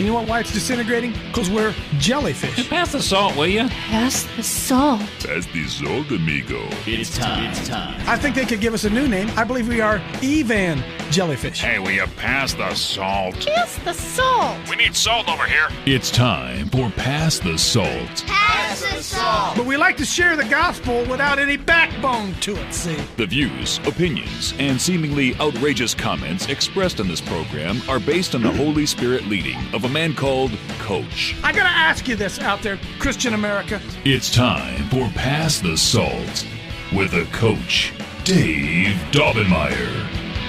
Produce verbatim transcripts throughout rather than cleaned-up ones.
You know what, why it's disintegrating? Because we're jellyfish. Pass the salt, will you? Pass the salt. Pass the salt, amigo. It's time. It's time. I think they could give us a new name. I believe we are Evan jellyfish. Hey, will you pass the salt? Pass the salt. We need salt over here. It's time for Pass the Salt. Pass the salt. But we like to share the gospel without any backbone to it, see? The views, opinions, and seemingly outrageous comments expressed in this program are based on the Holy Spirit leading of a man called Coach. I gotta ask you this out there, Christian America. It's time for Pass the Salt with the Coach, Dave Daubenmire.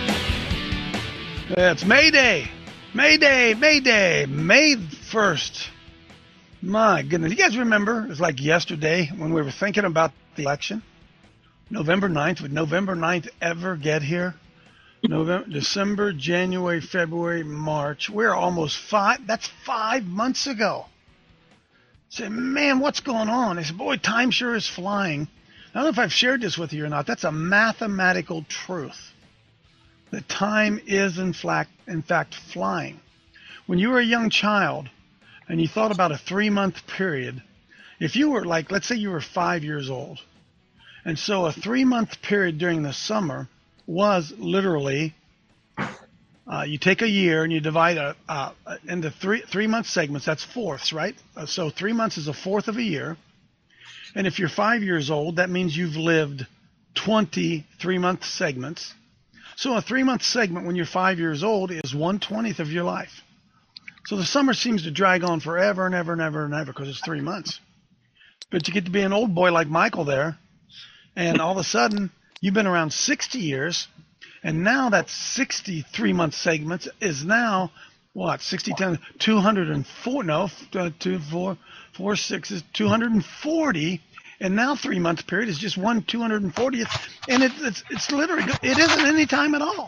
It's May Day. May Day, May Day, May first. My goodness. You guys remember, it was like yesterday when we were thinking about the election? November ninth. Would November ninth ever get here? November, December, January, February, March. We're almost five. That's five months ago. Say, man, what's going on? I said, boy, time sure is flying. I don't know if I've shared this with you or not. That's a mathematical truth. The time is, in fact, in fact, flying. When you were a young child and you thought about a three-month period, if you were like, let's say you were five years old, and so a three-month period during the summer was literally, uh, you take a year and you divide a, uh, into three three-month segments. That's fourths, right? Uh, so three months is a fourth of a year. And if you're five years old, that means you've lived twenty three-month segments. So a three-month segment when you're five years old is one twentieth of your life. So the summer seems to drag on forever and ever and ever and ever because it's three months. But you get to be an old boy like Michael there, and all of a sudden you've been around sixty years, and now that sixty-three month segment is now what? sixty, ten, two hundred four, no, uh, two, four, four, six is two hundred forty. And now three month period is just one two hundred fortieth, and it, it's it's literally it isn't any time at all.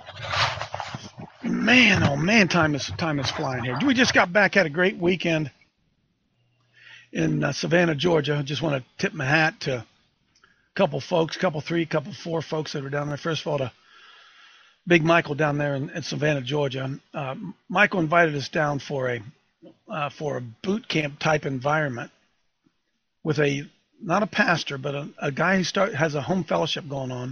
Man, oh man, time is time is flying here. We just got back, had a great weekend in uh, Savannah, Georgia. I just want to tip my hat to a couple folks, couple three, couple four folks that were down there. First of all, to Big Michael down there in, in Savannah, Georgia. Uh, Michael invited us down for a uh, for a boot camp type environment with a not a pastor, but a, a guy who start has a home fellowship going on.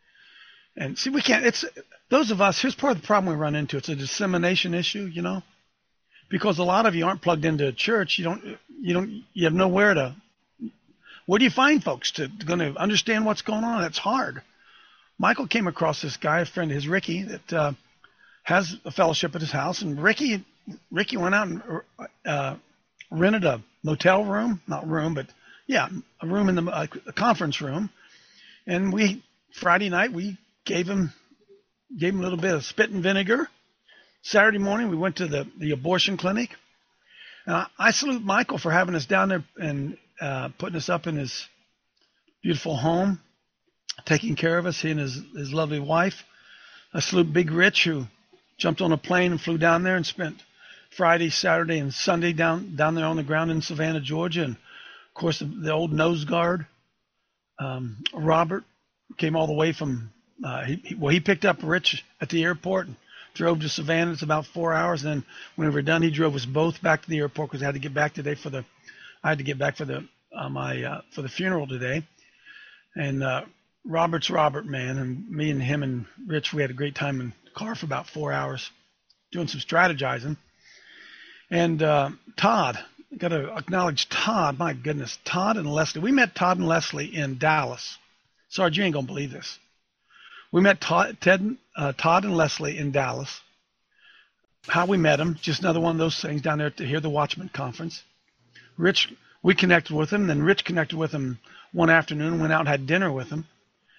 And see, we can't, it's those of us, here's part of the problem we run into. It's a dissemination issue, you know, because a lot of you aren't plugged into a church. You don't, you don't, you have nowhere to, where do you find folks to, to going to understand what's going on? That's hard. Michael came across this guy, a friend of his, Ricky, that uh, has a fellowship at his house. And Ricky, Ricky went out and uh, rented a motel room, not room, but yeah, a room in the uh, a conference room. And we, Friday night, we gave him gave him a little bit of spit and vinegar. Saturday morning, we went to the, the abortion clinic. And I, I salute Michael for having us down there and uh, putting us up in his beautiful home, taking care of us, he and his, his lovely wife. I salute Big Rich, who jumped on a plane and flew down there and spent Friday, Saturday, and Sunday down, down there on the ground in Savannah, Georgia. And, of course, the, the old nose guard, um, Robert, came all the way from uh, – he, he, well, he picked up Rich at the airport and drove to Savannah. It's about four hours. And then when we were done, he drove us both back to the airport because I had to get back today for the – I had to get back for the uh, my uh, for the funeral today. And uh, Robert's Robert, man, and me and him and Rich, we had a great time in the car for about four hours doing some strategizing. And uh, Todd – got to acknowledge Todd. My goodness, Todd and Leslie. We met Todd and Leslie in Dallas. Sarge, you ain't going to believe this. We met Todd, Ted, uh, Todd and Leslie in Dallas. How we met them, just another one of those things down there to hear the Watchman Conference. Rich, we connected with him. Then Rich connected with him one afternoon, went out and had dinner with him.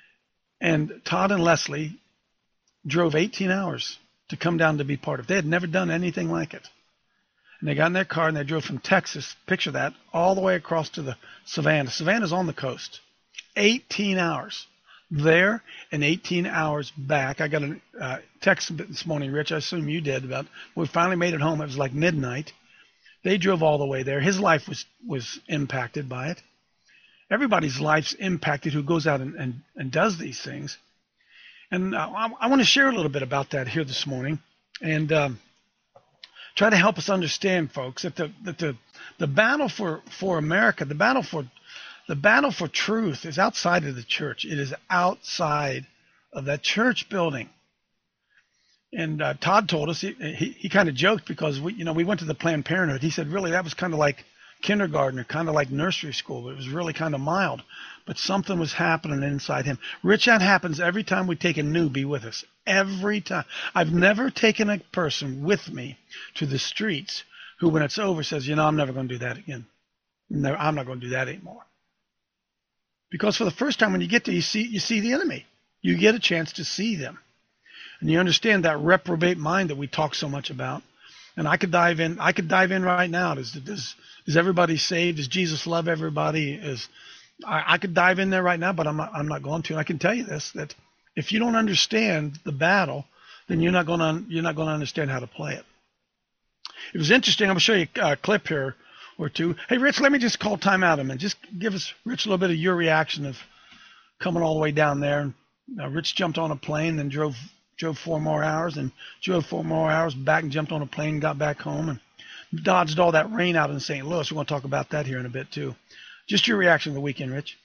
And Todd and Leslie drove eighteen hours to come down to be part of it. They had never done anything like it. And they got in their car and they drove from Texas, picture that, all the way across to the Savannah. Savannah's on the coast. eighteen hours there and eighteen hours back. I got a uh, text this morning, Rich, I assume you did, about we finally made it home. It was like midnight. They drove all the way there. His life was, was impacted by it. Everybody's life's impacted who goes out and, and, and does these things. And uh, I, I want to share a little bit about that here this morning. And um, try to help us understand, folks, that the that the the battle for for America, the battle for the battle for truth is outside of the church. It is outside of that church building. And uh, Todd told us, he he, he kind of joked because we you know we went to the Planned Parenthood. He said really that was kind of like kindergarten or kind of like nursery school. But it was really kind of mild, but something was happening inside him. Rich, that happens every time we take a newbie with us. Every time. I've never taken a person with me to the streets who, when it's over, says, you know, I'm never going to do that again. No, I'm not going to do that anymore. Because for the first time when you get there, you see you see the enemy. You get a chance to see them. And you understand that reprobate mind that we talk so much about. And I could dive in. I could dive in right now. Does does is everybody saved? Does Jesus love everybody? Is I, I could dive in there right now, but I'm not. I'm not going to. And I can tell you this: that if you don't understand the battle, then you're not going to. You're not going to understand how to play it. It was interesting. I'm going to show you a clip here or two. Hey, Rich, let me just call time out a minute. Just give us, Rich, a little bit of your reaction of coming all the way down there. Now, Rich jumped on a plane, then drove. Drove four more hours and drove four more hours back and jumped on a plane and got back home and dodged all that rain out in Saint Louis. We're going to talk about that here in a bit too. Just your reaction to the weekend, Rich.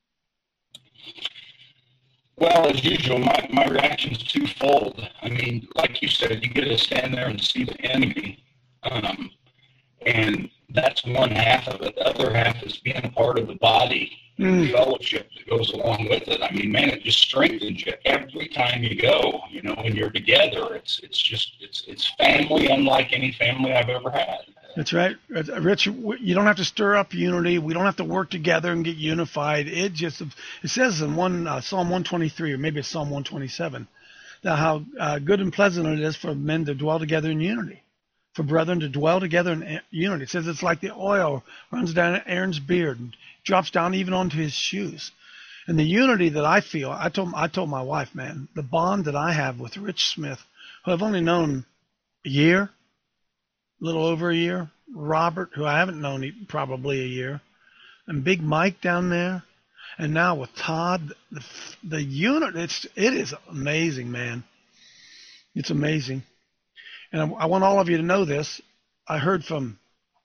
Well, as usual, my, my reaction is twofold. I mean, like you said, you get to stand there and see the enemy, um, and that's one half of it. The other half is being a part of the body. Mm. The fellowship that goes along with it. I mean, man, it just strengthens you every time you go. You know, when you're together, it's it's just it's it's family unlike any family I've ever had. That's right, Rich. You don't have to stir up unity. We don't have to work together and get unified. It just it says in one uh, Psalm one twenty-three or maybe it's Psalm one twenty-seven that how uh, good and pleasant it is for men to dwell together in unity, for brethren to dwell together in unity. It says it's like the oil runs down Aaron's beard and drops down even onto his shoes. And the unity that I feel, I told I told my wife, man, the bond that I have with Rich Smith, who I've only known a year, a little over a year, Robert, who I haven't known probably a year, and Big Mike down there, and now with Todd, the the unit, it's it is amazing, man. It's amazing. And I, I want all of you to know this. I heard from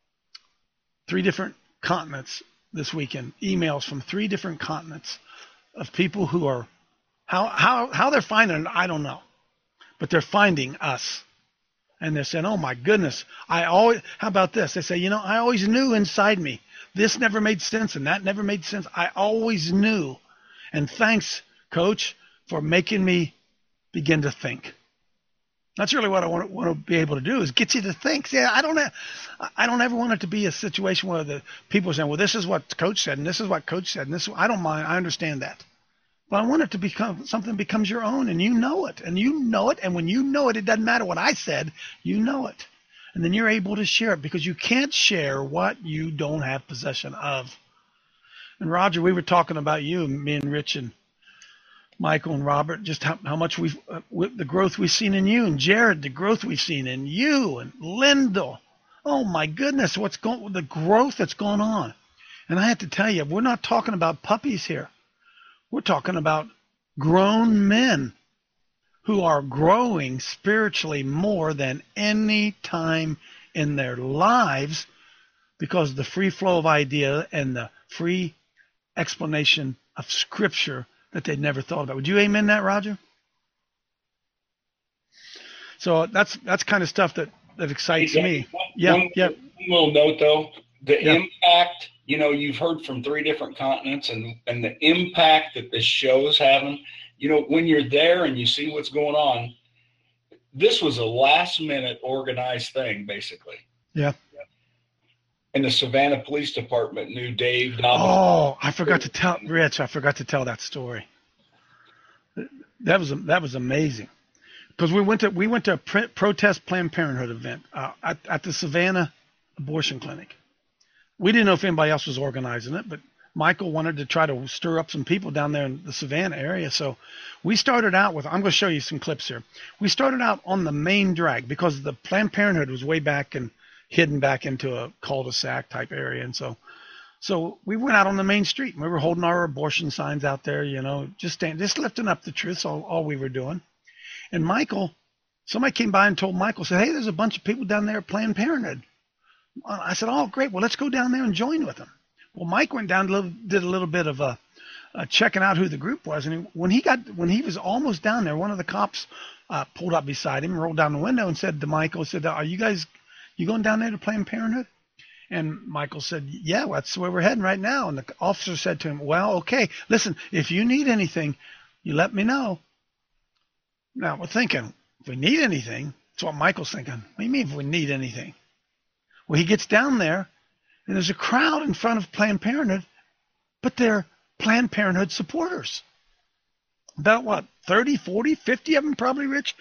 three different continents this weekend, emails from three different continents of people who are, how how how they're finding it, I don't know, but they're finding us. And they're saying, oh my goodness, I always, how about this? They say, you know, I always knew inside me, this never made sense and that never made sense. I always knew. And thanks, Coach, for making me begin to think. That's really what I want to, want to be able to do is get you to think. Yeah, I don't have, I don't ever want it to be a situation where the people are saying, well, this is what Coach said and this is what Coach said and this. I don't mind. I understand that, but I want it to become something that becomes your own, and you know it, and you know it, and when you know it, it doesn't matter what I said. You know it, and then you're able to share it because you can't share what you don't have possession of. And Roger, we were talking about you, me and Rich and Michael and Robert, just how, how much we've, uh, the growth we've seen in you, and Jared, the growth we've seen in you, and Lyndall. Oh my goodness, what's going, the growth that's going on. And I have to tell you, we're not talking about puppies here. We're talking about grown men who are growing spiritually more than any time in their lives because of the free flow of idea and the free explanation of Scripture that they'd never thought about. Would you amen that, Roger? So that's that's kind of stuff that, that excites yeah, me. One, yeah, one, yeah. One little note, though. The yeah. impact, you know, you've heard from three different continents, and, and the impact that this show is having, you know, when you're there and you see what's going on, this was a last-minute organized thing, basically. Yeah. And the Savannah Police Department knew Dave Dobbins. Oh, I forgot to tell Rich. I forgot to tell that story. That was that was amazing, because we went to we went to a pre- protest Planned Parenthood event uh, at, at the Savannah Abortion Clinic. We didn't know if anybody else was organizing it, but Michael wanted to try to stir up some people down there in the Savannah area. So we started out with, I'm going to show you some clips here. We started out on the main drag because the Planned Parenthood was way back and hidden back into a cul-de-sac type area. And so so we went out on the main street, and we were holding our abortion signs out there, you know, just stand, just lifting up the truth, all, all we were doing. And Michael somebody came by and told Michael, said, hey, there's a bunch of people down there at Planned Parenthood. I said, oh, great. Well, let's go down there and join with them. Well, Mike went down, did a little bit of uh, uh, checking out who the group was. And he, when he got, when he was almost down there, one of the cops uh, pulled up beside him, rolled down the window and said to Michael, said, are you guys, you going down there to Planned Parenthood? And Michael said, yeah, well, that's where we're heading right now. And the officer said to him, well, okay, listen, if you need anything, you let me know. Now we're thinking, if we need anything, that's what Michael's thinking. What do you mean if we need anything? Well, he gets down there, and there's a crowd in front of Planned Parenthood, but they're Planned Parenthood supporters. About, what, thirty, forty, fifty of them probably, Rich?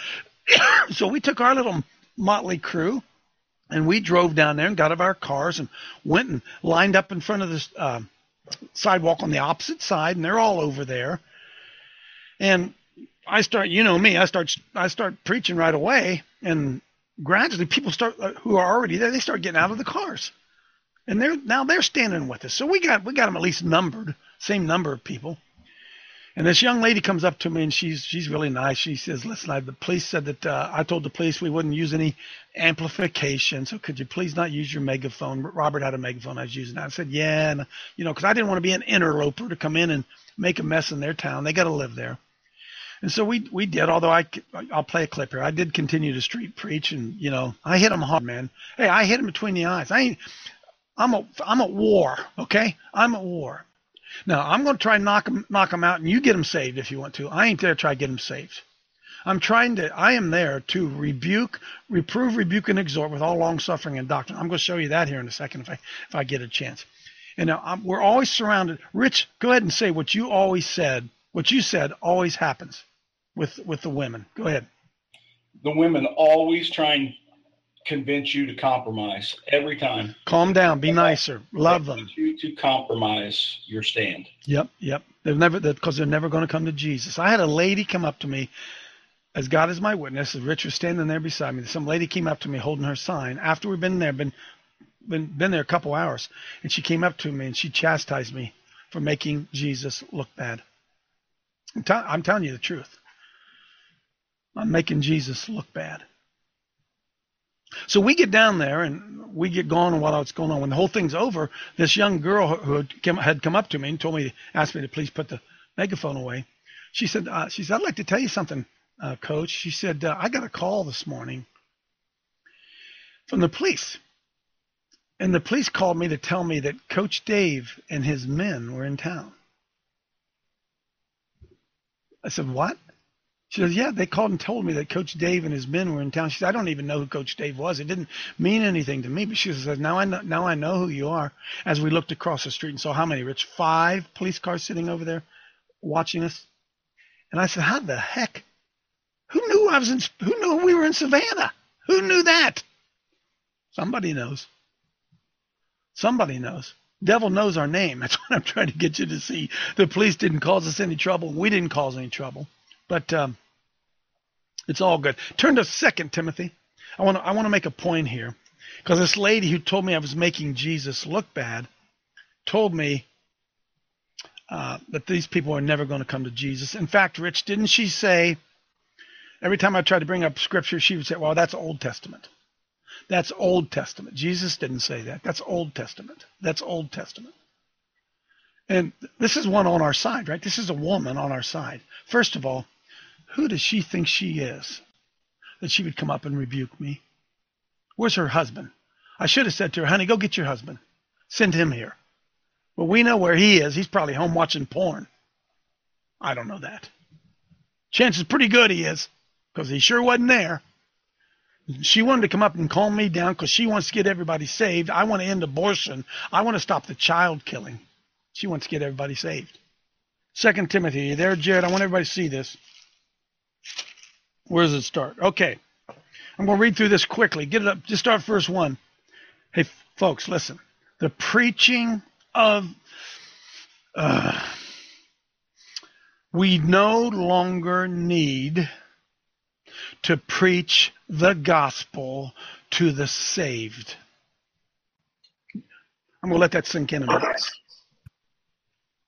So we took our little motley crew, and we drove down there and got out of our cars and went and lined up in front of this uh, sidewalk on the opposite side, and they're all over there. And I start, you know me, I start, I start preaching right away, and gradually people start, uh, who are already there, they start getting out of the cars, and they're now they're standing with us. So we got we got them at least numbered, same number of people. And this young lady comes up to me, and she's she's really nice. She says, "Listen, I, the police said that uh, I told the police we wouldn't use any amplification, so could you please not use your megaphone?" Robert had a megaphone. I was using that. I said, "Yeah, and, you know, because I didn't want to be an interloper to come in and make a mess in their town. They got to live there." And so we we did, although I, I'll play a clip here. I did continue to street preach, and, you know, I hit them hard, man. Hey, I hit them between the eyes. I ain't, I'm a, I'm at war, okay? I'm at war. Now, I'm going to try and knock them, knock them out, and you get them saved if you want to. I ain't there to try to get them saved. I'm trying to, I am there to rebuke, reprove, rebuke, and exhort with all long-suffering and doctrine. I'm going to show you that here in a second if I, if I get a chance. And now I'm, we're always surrounded. Rich, go ahead and say what you always said. What you said always happens with, with the women. Go ahead. The women always try and convince you to compromise every time. Calm down. Be nicer. Love them. You to compromise your stand. Yep, yep. They've never, because they're never going to come to Jesus. I had a lady come up to me, as God is my witness, as Rich was standing there beside me. Some lady came up to me holding her sign after we've been there, been been been there a couple hours, and she came up to me and she chastised me for making Jesus look bad. I'm, t- I'm telling you the truth. I'm making Jesus look bad. So we get down there and we get going on what's going on. When the whole thing's over, this young girl who had come, had come up to me and told me, asked me to please put the megaphone away. She said, uh, she said, I'd like to tell you something, uh, Coach. She said, uh, I got a call this morning from the police. And the police called me to tell me that Coach Dave and his men were in town. I said, what? She says, yeah, they called and told me that Coach Dave and his men were in town. She said, I don't even know who Coach Dave was. It didn't mean anything to me. But she says, now I know, now I know who you are. As we looked across the street and saw how many, Rich? Five police cars sitting over there watching us. And I said, how the heck? Who knew I was in, who knew we were in Savannah? Who knew that? Somebody knows. Somebody knows. Devil knows our name. That's what I'm trying to get you to see. The police didn't cause us any trouble. We didn't cause any trouble. But um, it's all good. Turn to Second Timothy. I want to I want to make a point here, because this lady who told me I was making Jesus look bad told me uh, that these people are never going to come to Jesus. In fact, Rich, didn't she say, every time I tried to bring up Scripture, she would say, well, that's Old Testament. That's Old Testament. Jesus didn't say that. That's Old Testament. That's Old Testament. And this is one on our side, right? This is a woman on our side. First of all, who does she think she is that she would come up and rebuke me? Where's her husband? I should have said to her, honey, go get your husband. Send him here. Well, we know where he is. He's probably home watching porn. I don't know that. Chances pretty good he is, because he sure wasn't there. She wanted to come up and calm me down because she wants to get everybody saved. I want to end abortion. I want to stop the child killing. She wants to get everybody saved. Second Timothy, you there, Jared? I want everybody to see this. Where does it start? Okay. I'm going to read through this quickly. Get it up. Just start verse one. Hey, folks, listen. The preaching of... Uh, we no longer need to preach the gospel to the saved. I'm going to let that sink in a minute.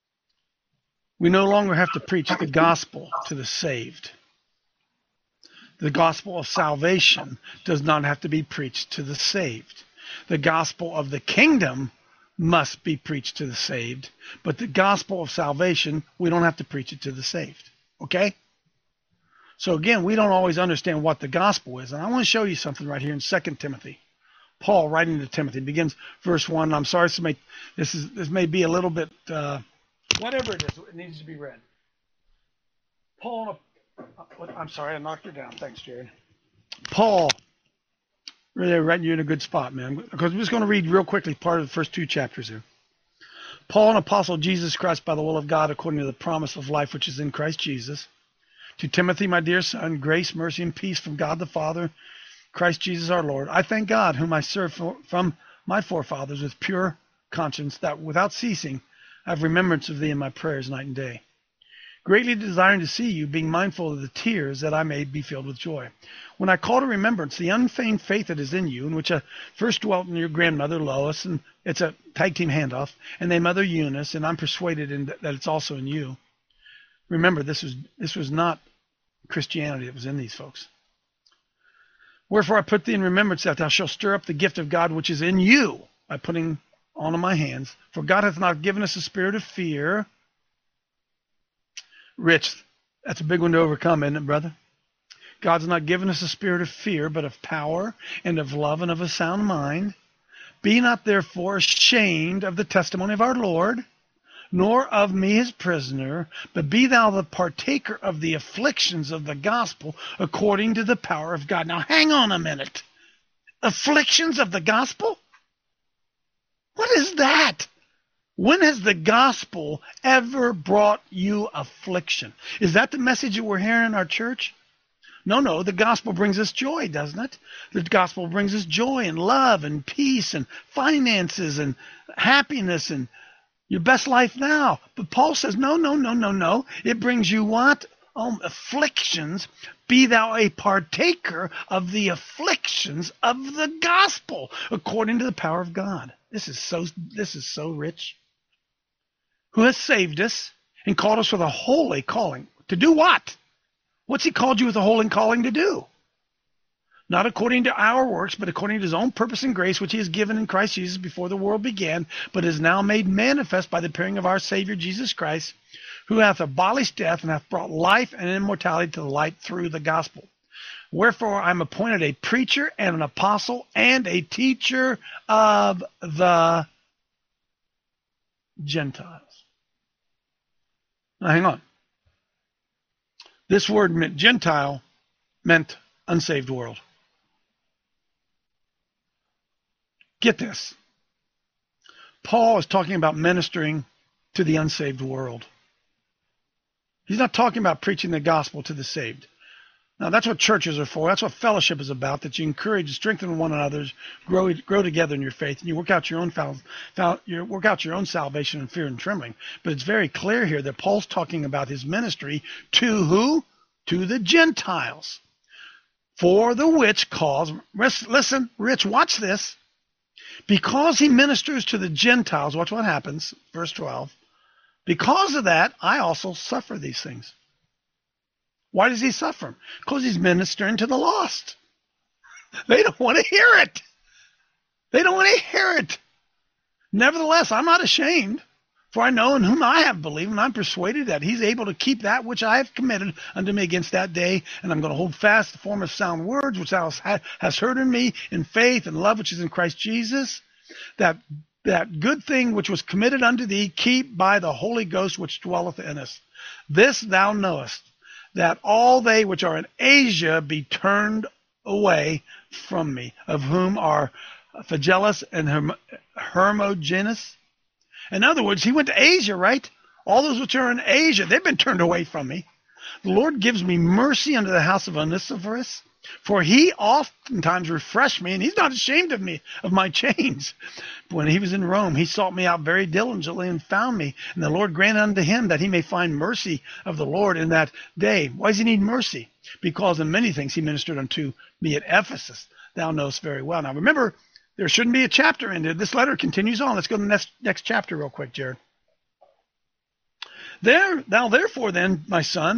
We no longer have to preach the gospel to the saved. The gospel of salvation does not have to be preached to the saved. The gospel of the kingdom must be preached to the saved, but the gospel of salvation, we don't have to preach it to the saved. Okay? So again, we don't always understand what the gospel is. And I want to show you something right here in Second Timothy. Paul writing to Timothy begins verse one. I'm sorry to make this is this may be a little bit uh, whatever it is, it needs to be read. Paul, I'm sorry, I knocked her down. Thanks, Jared. Paul, really right, you're in a good spot, man. Because I'm just going to read real quickly part of the first two chapters here. Paul, an apostle of Jesus Christ by the will of God, according to the promise of life which is in Christ Jesus. To Timothy, my dear son, grace, mercy, and peace from God the Father, Christ Jesus our Lord. I thank God, whom I serve for, from my forefathers with pure conscience, that without ceasing I have remembrance of thee in my prayers night and day, greatly desiring to see you, being mindful of the tears, that I may be filled with joy. When I call to remembrance the unfeigned faith that is in you, in which I first dwelt in your grandmother Lois, and it's a tag team handoff, and their mother Eunice, and I'm persuaded in that it's also in you. Remember, this was this was not Christianity that was in these folks. Wherefore I put thee in remembrance that thou shalt stir up the gift of God which is in you by putting on of my hands. For God hath not given us a spirit of fear. Rich, that's a big one to overcome, isn't it, brother? God's not given us a spirit of fear, but of power and of love and of a sound mind. Be not therefore ashamed of the testimony of our Lord, nor of me his prisoner, but be thou the partaker of the afflictions of the gospel according to the power of God. Now hang on a minute. Afflictions of the gospel? What is that? When has the gospel ever brought you affliction? Is that the message that we're hearing in our church? No, no, the gospel brings us joy, doesn't it? The gospel brings us joy and love and peace and finances and happiness and your best life now. But Paul says, no, no, no, no, no. It brings you what? Um, afflictions. Be thou a partaker of the afflictions of the gospel according to the power of God. This is so, this is so rich. Who has saved us and called us with a holy calling. To do what? What's he called you with a holy calling to do? Not according to our works, but according to his own purpose and grace, which he has given in Christ Jesus before the world began, but is now made manifest by the appearing of our Savior Jesus Christ, who hath abolished death and hath brought life and immortality to the light through the gospel. Wherefore I am appointed a preacher and an apostle and a teacher of the Gentiles. Now hang on. This word meant Gentile meant unsaved world. Get this. Paul is talking about ministering to the unsaved world. He's not talking about preaching the gospel to the saved. Now, that's what churches are for. That's what fellowship is about, that you encourage and strengthen one another, grow grow together in your faith, and you work out your own fal, fal, you work out your own salvation in fear and trembling. But it's very clear here that Paul's talking about his ministry to who? To the Gentiles. For the which cause, listen, Rich, watch this. Because he ministers to the Gentiles, watch what happens, verse twelve. Because of that, I also suffer these things. Why does he suffer? Because he's ministering to the lost. They don't want to hear it. They don't want to hear it. Nevertheless, I'm not ashamed, for I know in whom I have believed, and I'm persuaded that he's able to keep that which I have committed unto me against that day. And I'm going to hold fast the form of sound words which thou hast heard in me in faith and love which is in Christ Jesus. That that good thing which was committed unto thee, keep by the Holy Ghost which dwelleth in us. This thou knowest, that all they which are in Asia be turned away from me, of whom are Phygellus and Herm- Hermogenes. In other words, he went to Asia, right? All those which are in Asia, they've been turned away from me. The Lord gives me mercy unto the house of Onesiphorus, for he oftentimes refreshed me, and he's not ashamed of me, of my chains. When he was in Rome, he sought me out very diligently and found me. And the Lord granted unto him that he may find mercy of the Lord in that day. Why does he need mercy? Because in many things he ministered unto me at Ephesus. Thou knowest very well. Now remember, there shouldn't be a chapter in it. This letter continues on. Let's go to the next, next chapter real quick, Jared. There, thou therefore then, my son,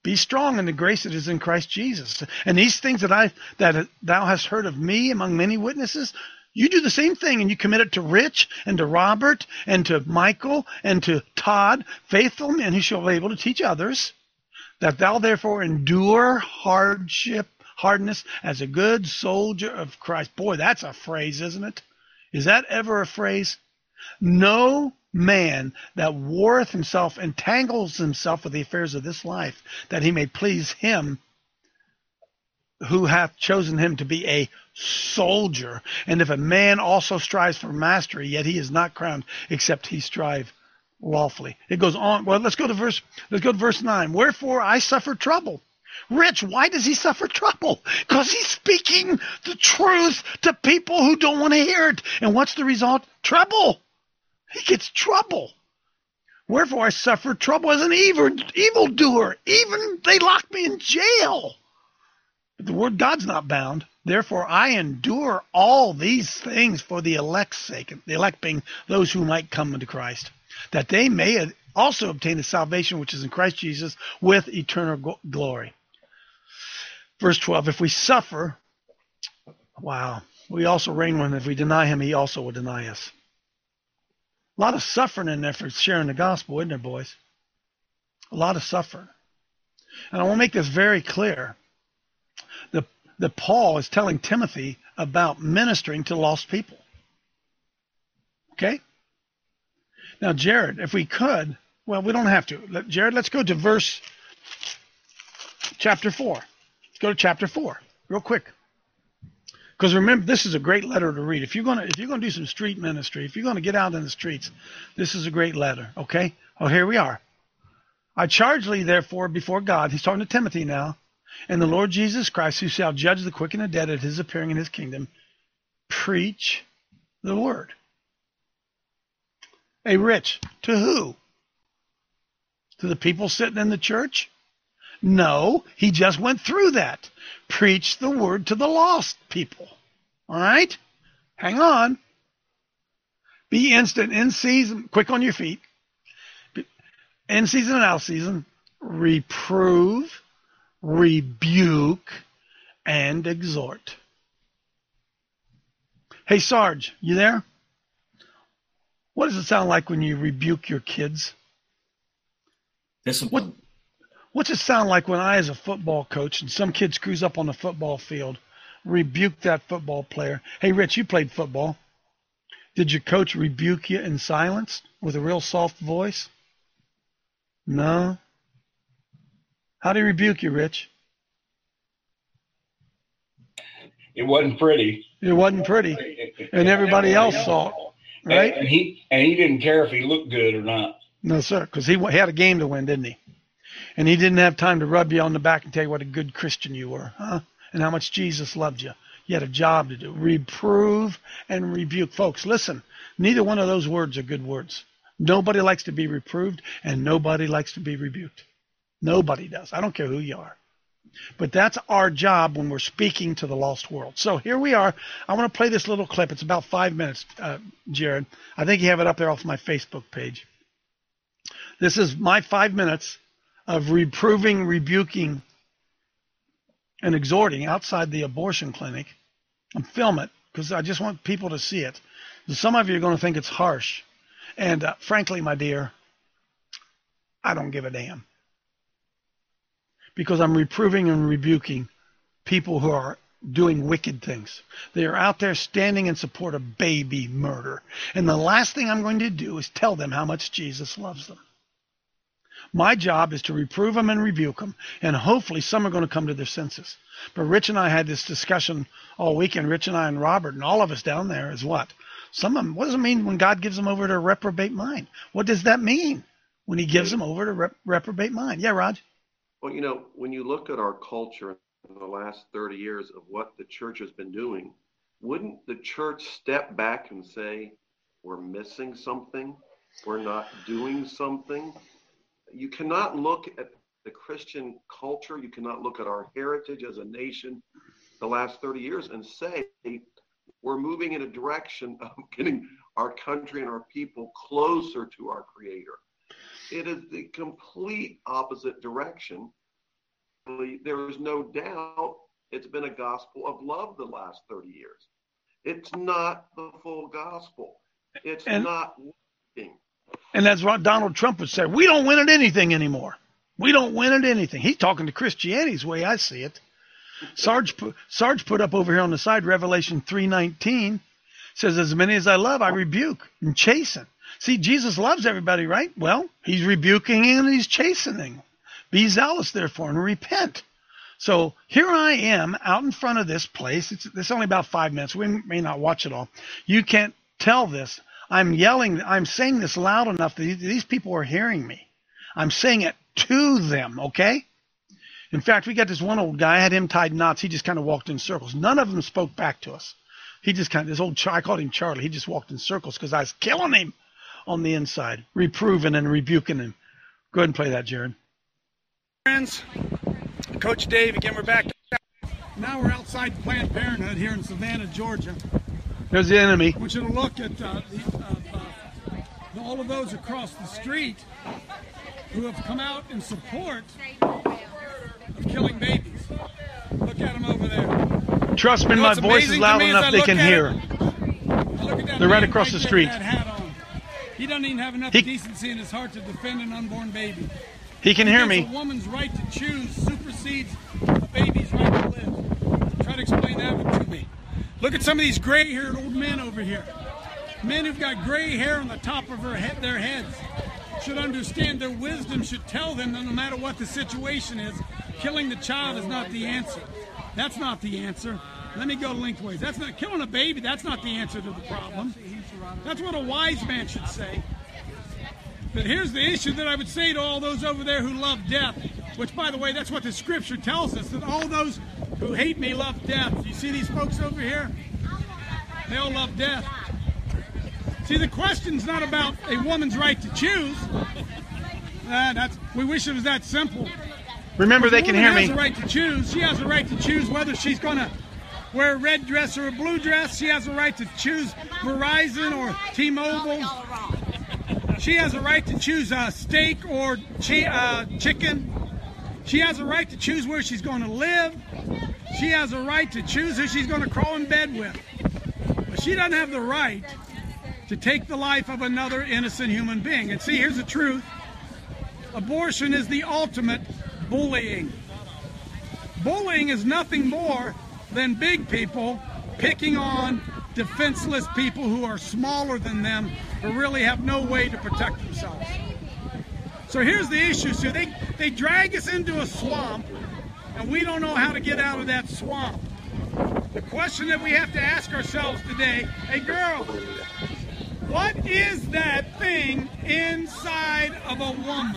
Be strong in the grace that is in Christ Jesus. And these things that I that thou hast heard of me among many witnesses, you do the same thing, and you commit it to Rich and to Robert and to Michael and to Todd, faithful men who shall be able to teach others, that thou therefore endure hardship, hardness as a good soldier of Christ. Boy, that's a phrase, isn't it? Is that ever a phrase? No man that warreth himself entangles himself with the affairs of this life, that he may please him who hath chosen him to be a soldier. And if a man also strives for mastery, yet he is not crowned, except he strive lawfully. It goes on. Well, let's go to verse. Let's go to verse nine. Wherefore I suffer trouble. Rich, why does he suffer trouble? Because he's speaking the truth to people who don't want to hear it. And what's the result? Trouble. He gets trouble. Wherefore I suffer trouble as an evil evildoer. Even they lock me in jail. But the word God's not bound. Therefore I endure all these things for the elect's sake. The elect being those who might come unto Christ, that they may also obtain the salvation which is in Christ Jesus with eternal glory. Verse twelve, if we suffer, wow, we also reign with him. If we deny him, he also will deny us. A lot of suffering in there for sharing the gospel, isn't there, boys? A lot of suffering. And I want to make this very clear. The, the Paul is telling Timothy about ministering to lost people. Okay? Now, Jared, if we could, well, we don't have to. Let, Jared, let's go to verse chapter four. Let's go to chapter four real quick. Because remember, this is a great letter to read. If you're gonna if you're gonna do some street ministry, if you're gonna get out in the streets, this is a great letter. Okay? Oh, here we are. I charge thee therefore before God. He's talking to Timothy now, and the Lord Jesus Christ, who shall judge the quick and the dead at his appearing in his kingdom. Preach the word. Hey, Rich, to who? To the people sitting in the church? No, he just went through that. Preach the word to the lost people. All right? Hang on. Be instant, in season, quick on your feet. In season and out season. Reprove, rebuke, and exhort. Hey, Sarge, you there? What does it sound like when you rebuke your kids? Discipline. What, what's it sound like when I, as a football coach, and some kid screws up on the football field, rebuke that football player? Hey, Rich, you played football. Did your coach rebuke you in silence with a real soft voice? No. How did he rebuke you, Rich? It wasn't pretty. It wasn't pretty. And everybody else saw it. Right? And he and he didn't care if he looked good or not. No, sir, because he, he had a game to win, didn't he? And he didn't have time to rub you on the back and tell you what a good Christian you were, huh? And how much Jesus loved you. You had a job to do. Reprove and rebuke. Folks, listen, neither one of those words are good words. Nobody likes to be reproved, and nobody likes to be rebuked. Nobody does. I don't care who you are. But that's our job when we're speaking to the lost world. So here we are. I want to play this little clip. It's about five minutes, uh, Jared. I think you have it up there off my Facebook page. This is my five minutes of reproving, rebuking, and exhorting outside the abortion clinic. I'm filming it because I just want people to see it. Some of you are going to think it's harsh. And uh, frankly, my dear, I don't give a damn. Because I'm reproving and rebuking people who are doing wicked things. They are out there standing in support of baby murder. And the last thing I'm going to do is tell them how much Jesus loves them. My job is to reprove them and rebuke them. And hopefully some are going to come to their senses. But Rich and I had this discussion all weekend. Rich and I and Robert and all of us down there is what? Some of them, what does it mean when God gives them over to a reprobate mind? What does that mean when he gives them over to rep- reprobate mind? Yeah, Raj? Well, you know, when you look at our culture in the last thirty years of what the church has been doing, wouldn't the church step back and say, we're missing something? We're not doing something? You cannot look at the Christian culture. You cannot look at our heritage as a nation the last thirty years and say, we're moving in a direction of getting our country and our people closer to our Creator. It is the complete opposite direction. there is no doubt it's been a gospel of love the last thirty years. It's not the full gospel. It's and, not working. And that's what Donald Trump would say. We don't win at anything anymore. We don't win at anything. He's talking to Christianity's way I see it. Sarge put, Sarge put up over here on the side, Revelation three nineteen, says, as many as I love, I rebuke and chasten. See, Jesus loves everybody, right? Well, he's rebuking and he's chastening. Be zealous, therefore, and repent. So here I am out in front of this place. It's, it's only about five minutes. We may not watch it all. You can't tell this. I'm yelling. I'm saying this loud enough that these people are hearing me. I'm saying it to them, okay? In fact, we got this one old guy. I had him tied in knots. He just kind of walked in circles. None of them spoke back to us. He just kind of, this old, I called him Charlie. He just walked in circles because I was killing him on the inside, reproving and rebuking him. Go ahead and play that, Jared. Friends, Coach Dave, again, we're back. Now we're outside Planned Parenthood here in Savannah, Georgia. There's the enemy. I want you to look at uh, the, uh, uh, all of those across the street who have come out in support of killing babies. Look at them over there. Trust me, you know, my voice is loud enough they can hear. They're right across the street. He doesn't even have enough he, decency in his heart to defend an unborn baby. He can he hear me. A woman's right to choose supersedes a baby's right to live. Try to explain that one to me. Look at some of these gray-haired old men over here. Men who've got gray hair on the top of their, head, their heads should understand their wisdom should tell them that no matter what the situation is, killing the child is not the answer. That's not the answer. Let me go lengthways. That's not killing a baby. That's not the answer to the problem. That's what a wise man should say. But here's the issue that I would say to all those over there who love death, which, by the way, that's what the Scripture tells us, that all those who hate me love death. You see these folks over here? They all love death. See, the question's not about a woman's right to choose. Uh, that's, we wish it was that simple. Remember, they can hear me. She has a right to choose. She has a right to choose whether she's going to wear a red dress or a blue dress. She has a right to choose Verizon or T-Mobile. She has a right to choose a steak or chi- uh, chicken. She has a right to choose where she's going to live. She has a right to choose who she's going to crawl in bed with. But she doesn't have the right to take the life of another innocent human being. And see, here's the truth. Abortion is the ultimate bullying. Bullying is nothing more than big people picking on defenseless people who are smaller than them, who really have no way to protect themselves. So here's the issue. So they, they drag us into a swamp, and we don't know how to get out of that swamp. The question that we have to ask ourselves today, hey girl, what is that thing inside of a woman?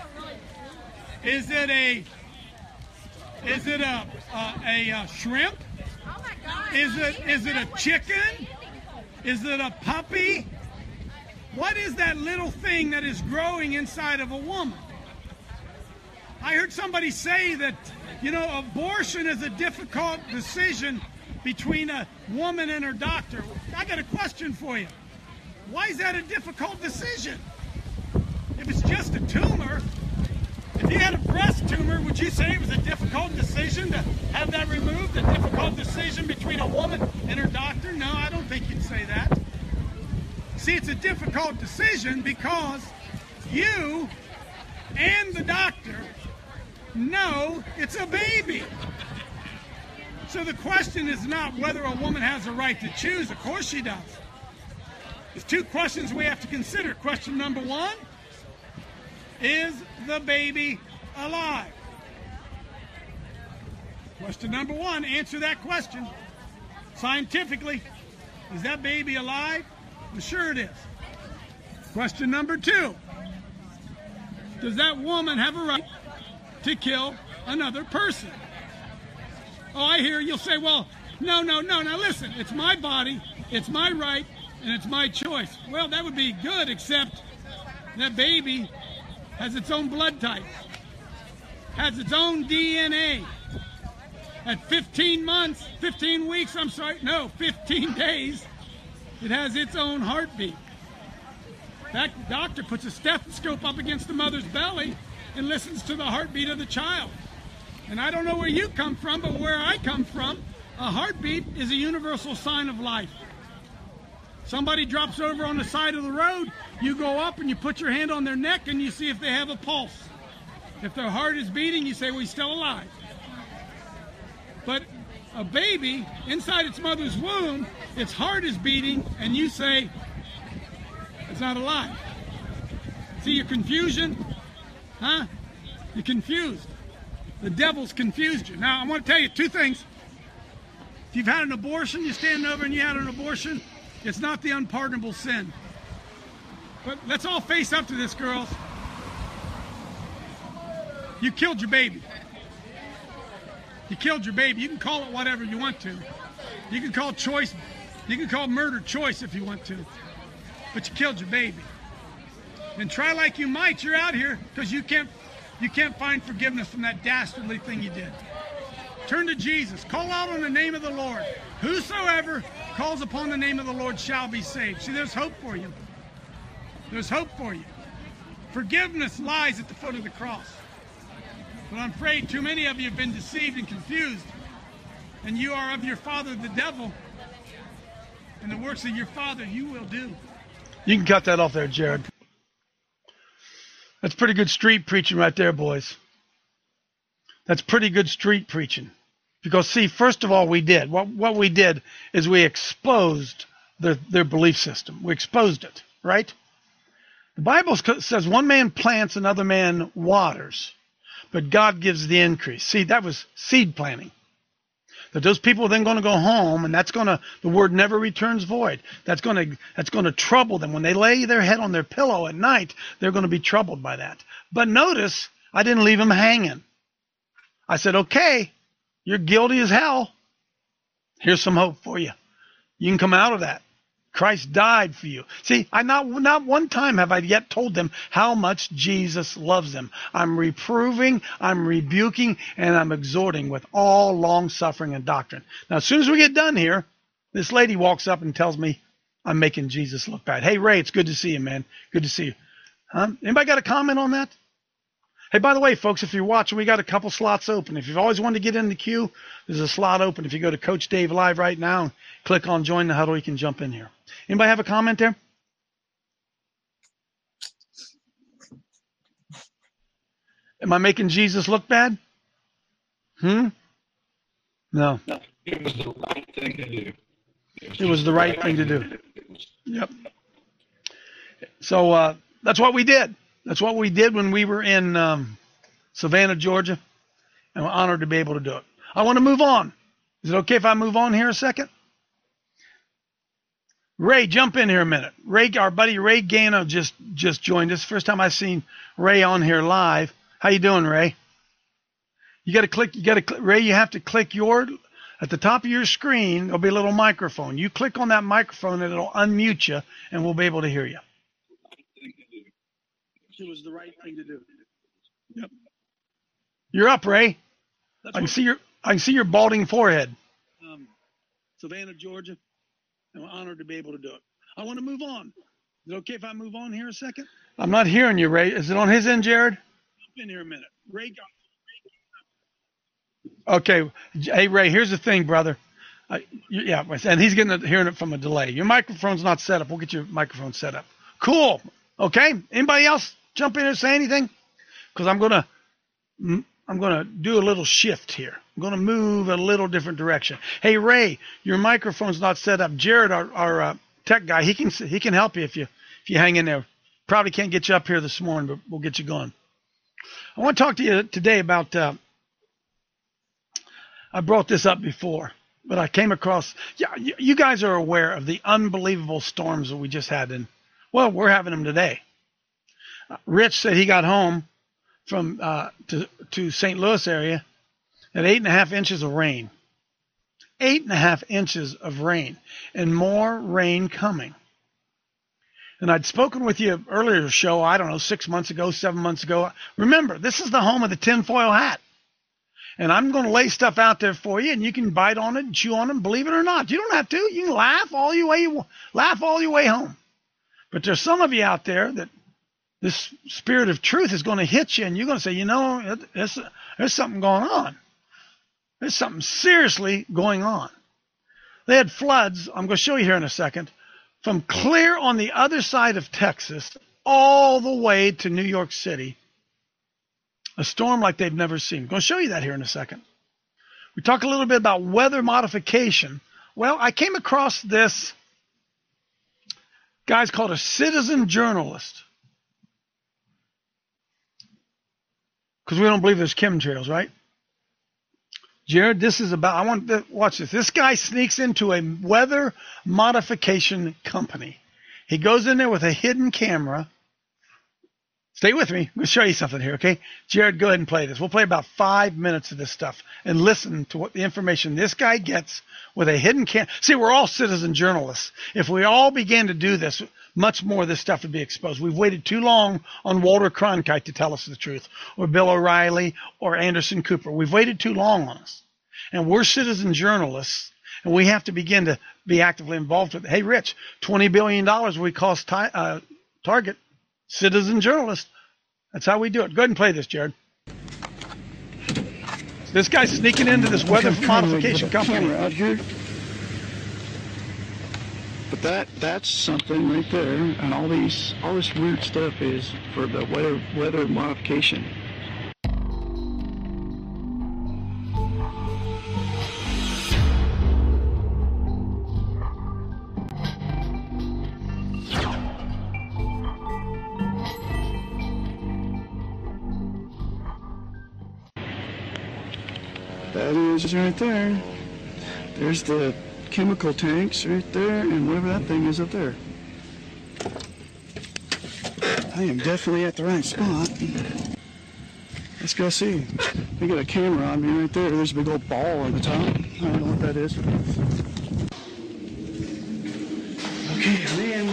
Is it a is it a a, a, a shrimp? Is it is it a chicken? Is it a puppy? What is that little thing that is growing inside of a woman? I heard somebody say that, you know, abortion is a difficult decision between a woman and her doctor. I got a question for you. Why is that a difficult decision? If it's just a tumor, if you had a breast tumor, would you say it was a difficult decision to have that removed? A difficult decision between a woman and her doctor? No, I don't think you'd say that. See, it's a difficult decision because you and the doctor know it's a baby. So the question is not whether a woman has a right to choose. Of course she does. There's two questions we have to consider. Question number one, is the baby alive? Question number one, answer that question. Scientifically, is that baby alive? I'm sure it is. Question number two, does that woman have a right to kill another person? Oh, I hear you'll say, well, no, no, no. Now listen, it's my body, it's my right, and it's my choice. Well, that would be good, except that baby has its own blood type, has its own D N A. At fifteen months, fifteen weeks, I'm sorry, no, fifteen days, it has its own heartbeat. That doctor puts a stethoscope up against the mother's belly and listens to the heartbeat of the child. And I don't know where you come from, but where I come from, a heartbeat is a universal sign of life. Somebody drops over on the side of the road, you go up and you put your hand on their neck and you see if they have a pulse. If their heart is beating, you say, well, he's still alive. But a baby, inside its mother's womb, its heart is beating, and you say, it's not alive. See your confusion? Huh? You're confused. The devil's confused you. Now, I want to tell you two things. If you've had an abortion, you stand over and you had an abortion, it's not the unpardonable sin. But let's all face up to this, girls. You killed your baby. You killed your baby. You can call it whatever you want to. You can call choice, you can call murder choice if you want to. But you killed your baby. And try like you might, you're out here because you can't you can't find forgiveness from that dastardly thing you did. Turn to Jesus. Call out on the name of the Lord. Whosoever calls upon the name of the Lord shall be saved. See, there's hope for you. There's hope for you. Forgiveness lies at the foot of the cross. But I'm afraid too many of you have been deceived and confused. And you are of your father, the devil. And the works of your father you will do. You can cut that off there, Jared. That's pretty good street preaching right there, boys. That's pretty good street preaching. Because, see, first of all, we did. What, what we did is we exposed their, their belief system. We exposed it, right? The Bible says one man plants, another man waters. But God gives the increase. See, that was seed planting. That those people are then going to go home, and that's going to, the word never returns void. That's going to, that's going to trouble them. When they lay their head on their pillow at night, they're going to be troubled by that. But notice, I didn't leave them hanging. I said, okay, you're guilty as hell. Here's some hope for you. You can come out of that. Christ died for you. See, I not not one time have I yet told them how much Jesus loves them. I'm reproving, I'm rebuking, and I'm exhorting with all long-suffering and doctrine. Now, as soon as we get done here, this lady walks up and tells me I'm making Jesus look bad. Hey, Ray, it's good to see you, man. Good to see you. Huh? Anybody got a comment on that? Hey, by the way, folks, if you're watching, we got a couple slots open. If you've always wanted to get in the queue, there's a slot open. If you go to Coach Dave Live right now and click on Join the Huddle, you can jump in here. Anybody have a comment there? Am I making Jesus look bad? Hmm? No. No, it was the right thing to do. It was, it was the right, right thing to do. Yep. So uh, that's what we did. That's what we did when we were in um, Savannah, Georgia, and we're honored to be able to do it. I want to move on. Is it okay if I move on here a second? Ray, jump in here a minute. Ray, our buddy Ray Gano just just joined us. First time I've seen Ray on here live. How you doing, Ray? You got to click. You got to click, Ray. You have to click your at the top of your screen. There'll be a little microphone. You click on that microphone, and it'll unmute you, and we'll be able to hear you. It was the right thing to do. Yep. You're up, Ray. That's I can see your I can see your balding forehead. Um, Savannah, Georgia, and we're honored to be able to do it. I want to move on. Is it okay if I move on here a second? I'm not hearing you, Ray. Is it on his end, Jared? Jump in here a minute. Ray. Okay. Hey, Ray. Here's the thing, brother. Uh, yeah, and he's getting hearing it from a delay. Your microphone's not set up. We'll get your microphone set up. Cool. Okay. Anybody else jump in and say anything? Because I'm gonna, I'm gonna do a little shift here. I'm gonna move a little different direction. Hey, Ray, your microphone's not set up. Jared, our, our uh, tech guy, he can he can help you if you if you hang in there. Probably can't get you up here this morning, but we'll get you going. I want to talk to you today about. Uh, I brought this up before, but I came across. Yeah, you, you guys are aware of the unbelievable storms that we just had, and well, we're having them today. Rich said he got home from uh, to to Saint Louis area at eight and a half inches of rain. Eight and a half inches of rain, and more rain coming. And I'd spoken with you earlier show, I don't know, six months ago, seven months ago. Remember, this is the home of the tinfoil hat. And I'm going to lay stuff out there for you, and you can bite on it and chew on it, believe it or not. You don't have to. You can laugh all your way, laugh all your way home. But there's some of you out there that this spirit of truth is going to hit you, and you're going to say, you know, there's, there's something going on. There's something seriously going on. They had floods, I'm going to show you here in a second, from clear on the other side of Texas all the way to New York City. A storm like they've never seen. I'm going to show you that here in a second. We talk a little bit about weather modification. Well, I came across this guy's called a citizen journalist. Because we don't believe there's chemtrails, right? Jared, this is about, I want to watch this. This guy sneaks into a weather modification company. He goes in there with a hidden camera. Stay with me. I'm going to show you something here, okay? Jared, go ahead and play this. We'll play about five minutes of this stuff and listen to what the information this guy gets with a hidden camera. See, we're all citizen journalists. If we all began to do this, much more of this stuff would be exposed. We've waited too long on Walter Cronkite to tell us the truth, or Bill O'Reilly, or Anderson Cooper. We've waited too long on us. And we're citizen journalists, and we have to begin to be actively involved with it. Hey, Rich, twenty billion dollars we cost uh, Target. Citizen journalist. That's how we do it. Go ahead and play this, Jared. This guy's sneaking into this weather modification company. Out here. But that that's something right there, and all these all this weird stuff is for the weather weather modification. That is right there. There's the chemical tanks right there, and whatever that thing is up there. I am definitely at the right spot. Let's go see. We got a camera on me right there. There's a big old ball on the top. I don't know what that is. Okay, I'm in.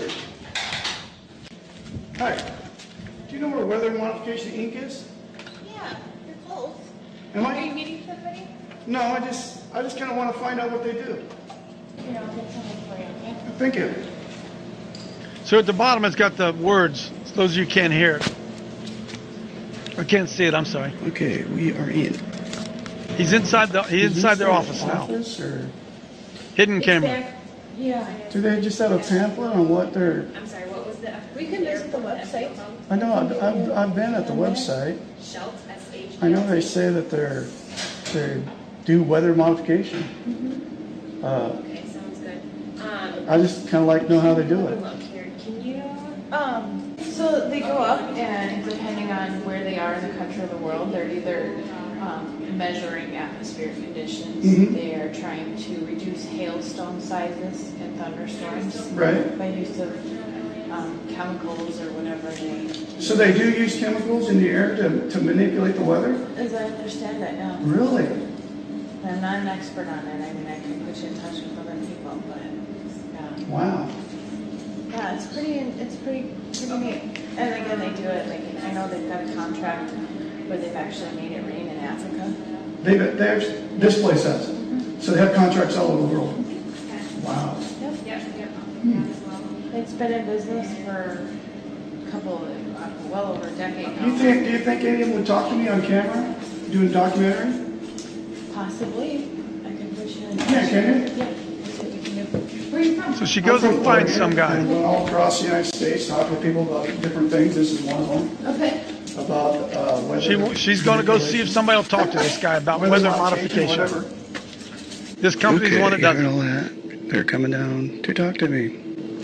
Hi. Do you know where Weather Modification Incorporated is? Yeah, you're close. Am Are I? you meeting somebody? No, I just, I just kind of want to find out what they do. Here, I'll get something for you, okay? Thank you. So at the bottom, it's got the words. So those of you who can't hear it. Or can't see it, I'm sorry. Okay, we are in. He's inside the he's Is inside this their their office now. office, or Hidden It's camera. there. Yeah. do they just have a pamphlet on what they're? I'm sorry, what was the? We can visit the website. I know I've, I've, I've been at the website. Schultz, S H. I know they say that they're they do weather modification. Mm-hmm. Uh, Okay, sounds good. Um, I just kind of like to know how they do it. look here, can you? Um, so they go up, and depending on where they are in the country or the world, they're either um, measuring atmospheric conditions. Mhm. They are trying to reduce hailstone sizes in thunderstorms. Right. By use of um, chemicals or whatever they. So they do use chemicals in the air to, to manipulate the weather? As I understand it, yeah. Really? I'm not an expert on it. I mean, I can put you in touch with other people, but yeah. Wow. Yeah, it's pretty, it's pretty, pretty neat. And again, they do it, like, I know they've got a contract where they've actually made it rain in Africa. They they this place has. So they have contracts all over the world. Wow. Yep, yep, yep. It's been in business for a couple, of, well over a decade now. Do you think do you think any of them would talk to me on camera, doing a documentary? Possibly. I can put you in touch. Yeah, can you? Yeah. That's what we can do. Where are you from? So she goes and finds some guy. And all across the United States, talk to people about different things. This is one of them. Okay. About uh, weather. She she's going to go see if somebody will talk to this guy about weather modification. Whatever. This company's the one that does hearing it. all that. They're coming down to talk to me.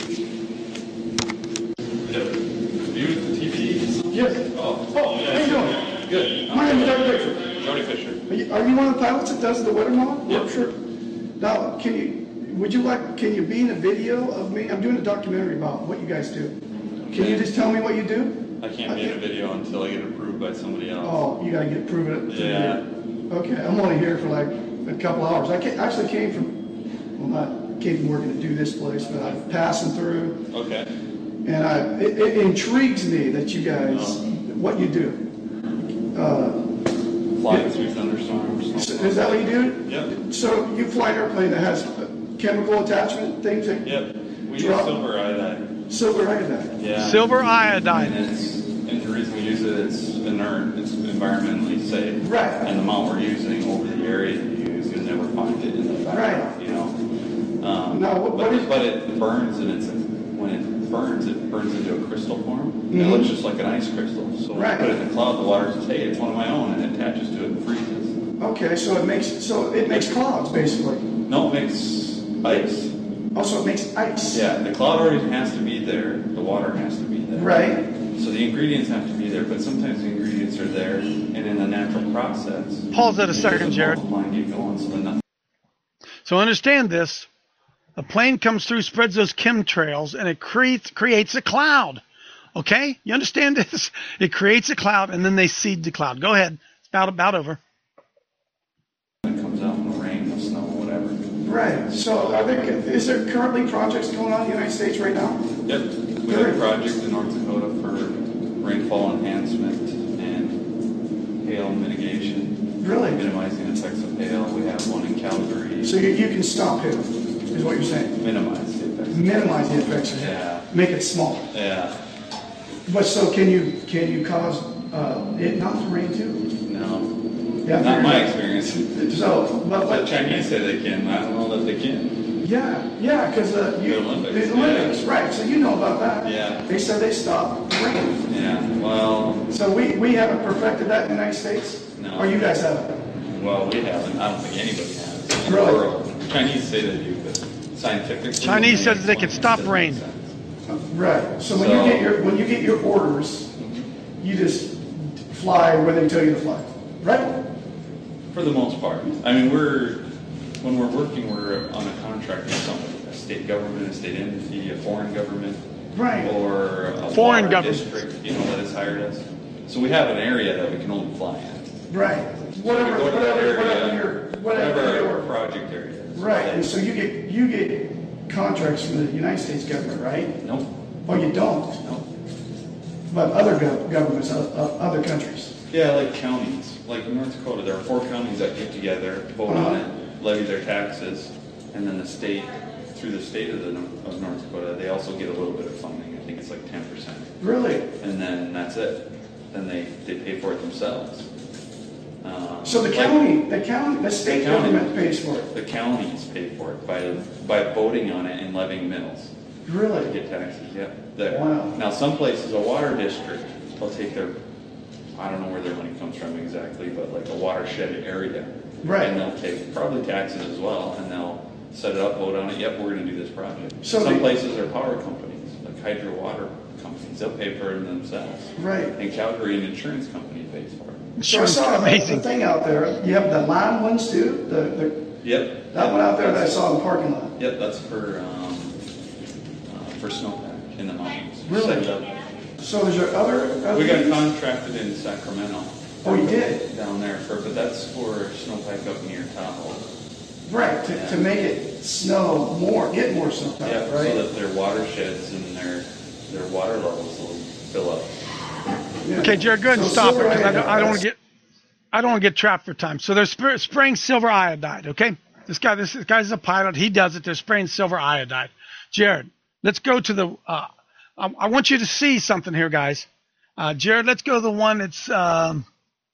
Yes. Oh, oh, yeah. How you doing? Good. My name is Doug Fisher. Jody Fisher. Are you, are you one of the pilots that does the weather model? Yep. Sure. Now, can you, would you like, can you be in a video of me? I'm doing a documentary about what you guys do. Can you just tell me what you do? I can't be in a video until I get approved by somebody else. Oh, you gotta get proven it. Yeah. Okay, I'm only here for like a couple hours. I ca- actually came from, well, not came from working to do this place, but I'm passing through. Okay. And I, it, it intrigues me that you guys, Oh. what you do. Uh, Flying through thunderstorms. so is that what you do? Yep. So you fly an airplane that has uh, chemical attachment things that Yep. We use drop- silver eye that. Silver iodide. Yeah. Silver iodide. And, it's, and the reason we use it, it's inert, it's environmentally safe. Right. And the amount we're using over the area you use, you'll never find it in the background, Right. you know. Um, Now, what- but, what is- but it burns, and it's a, when it burns, it burns into a crystal form. And Mhm. it looks just like an ice crystal. So when Right. you put it in the cloud, the water says, hey, it's one of my own, and it attaches to it and freezes. Okay, so it makes so it makes clouds basically. No, it makes ice. Also, it makes ice. Yeah, the cloud already has to be there. The water has to be there. Right. So the ingredients have to be there, but sometimes the ingredients are there, and in the natural process. Pause that a they second, just Jared. multiply and get going, so then nothing. So understand this. A plane comes through, spreads those chemtrails, and it creates creates a cloud. Okay? You understand this? It creates a cloud, and then they seed the cloud. Go ahead. It's about, about over. It comes out in the rain, the snow, whatever. Right. So, are there, is there currently projects going on in the United States right now? Yep. We have a project in North Dakota for rainfall enhancement and hail mitigation. Really? Minimizing the effects of hail. We have one in Calgary. So you, you can stop it, is what you're saying? Minimize the effects. Minimize the effects of it. Yeah. Make it small. Yeah. But so can you can you cause uh, it not to rain too? No. Yeah, Not very my good. experience. So, but, The but Chinese say they can. I don't know that they can. yeah, yeah, because uh, you The Olympics, the Olympics, yeah. right? So you know about that. Yeah. They said they stopped the rain. Yeah. Well, So we, we haven't perfected that in the United States? No. Or you guys haven't? well, we haven't. I don't think anybody has in Really? the world. The Chinese say they do, but scientifically. Chinese when says they can stop explain it, rain. it doesn't make sense. Right. So when So- you get your when you get your orders, you just fly where they tell you to fly, right? For the most part. I mean, we're when we're working, we're on a contract with somebody, a state government, a state entity, a foreign government, Right. or a Foreign water government. district, you know, that has hired us. So we have an area that we can only fly in. Right. Whatever, So we go to that whatever, area, whatever your whatever whatever your our project area is. right. And so you get you get contracts from the United States government, right? Nope. Oh, you don't. Nope. But other gov- governments, uh, uh, other countries. Yeah, like counties. Like in North Dakota, there are four counties that get together, vote on it, levy their taxes, and then the state, through the state of, the, of North Dakota, they also get a little bit of funding. I think it's like ten percent. Really? And then that's it. Then they, they pay for it themselves. Um, So the like- county, the county, the state The county. government pays for it. The counties pay for it by by voting on it and levying mills. Really? Get taxes, yep. There. Wow. Now, some places, a water district, they'll take their, I don't know where their money comes from exactly, but like a watershed area. Right. And they'll take probably taxes as well, and they'll set it up, vote on it, yep, we're gonna do this project. So Some the- places are power companies, like hydro water companies, they'll pay for it themselves. Right. In Calgary, an insurance company pays for it. So I saw the, Amazing. the thing out there. You have the lime ones too. The, the Yep. that one out there that I saw in the parking lot. Yep, that's for, um, uh, for snowpack in the mountains. Really? Set it up. So is there other? other We got things? contracted in Sacramento. Oh, you did? Down there for, but that's for snowpack up near Tahoe. Right, to, to make it snow more, get more snow, Yeah, so right? that their watersheds and their, their water levels will fill up. Yeah. Okay, Jared, go ahead and So stop it silver because I don't, I don't want iodide, to get I don't want to get trapped for time. So they're sp- spraying silver iodide. Okay, this guy this, this guy's a pilot. He does it. They're spraying silver iodide. Jared, let's go to the. Uh, I, I want you to see something here, guys. Uh, Jared, let's go to the one that's um,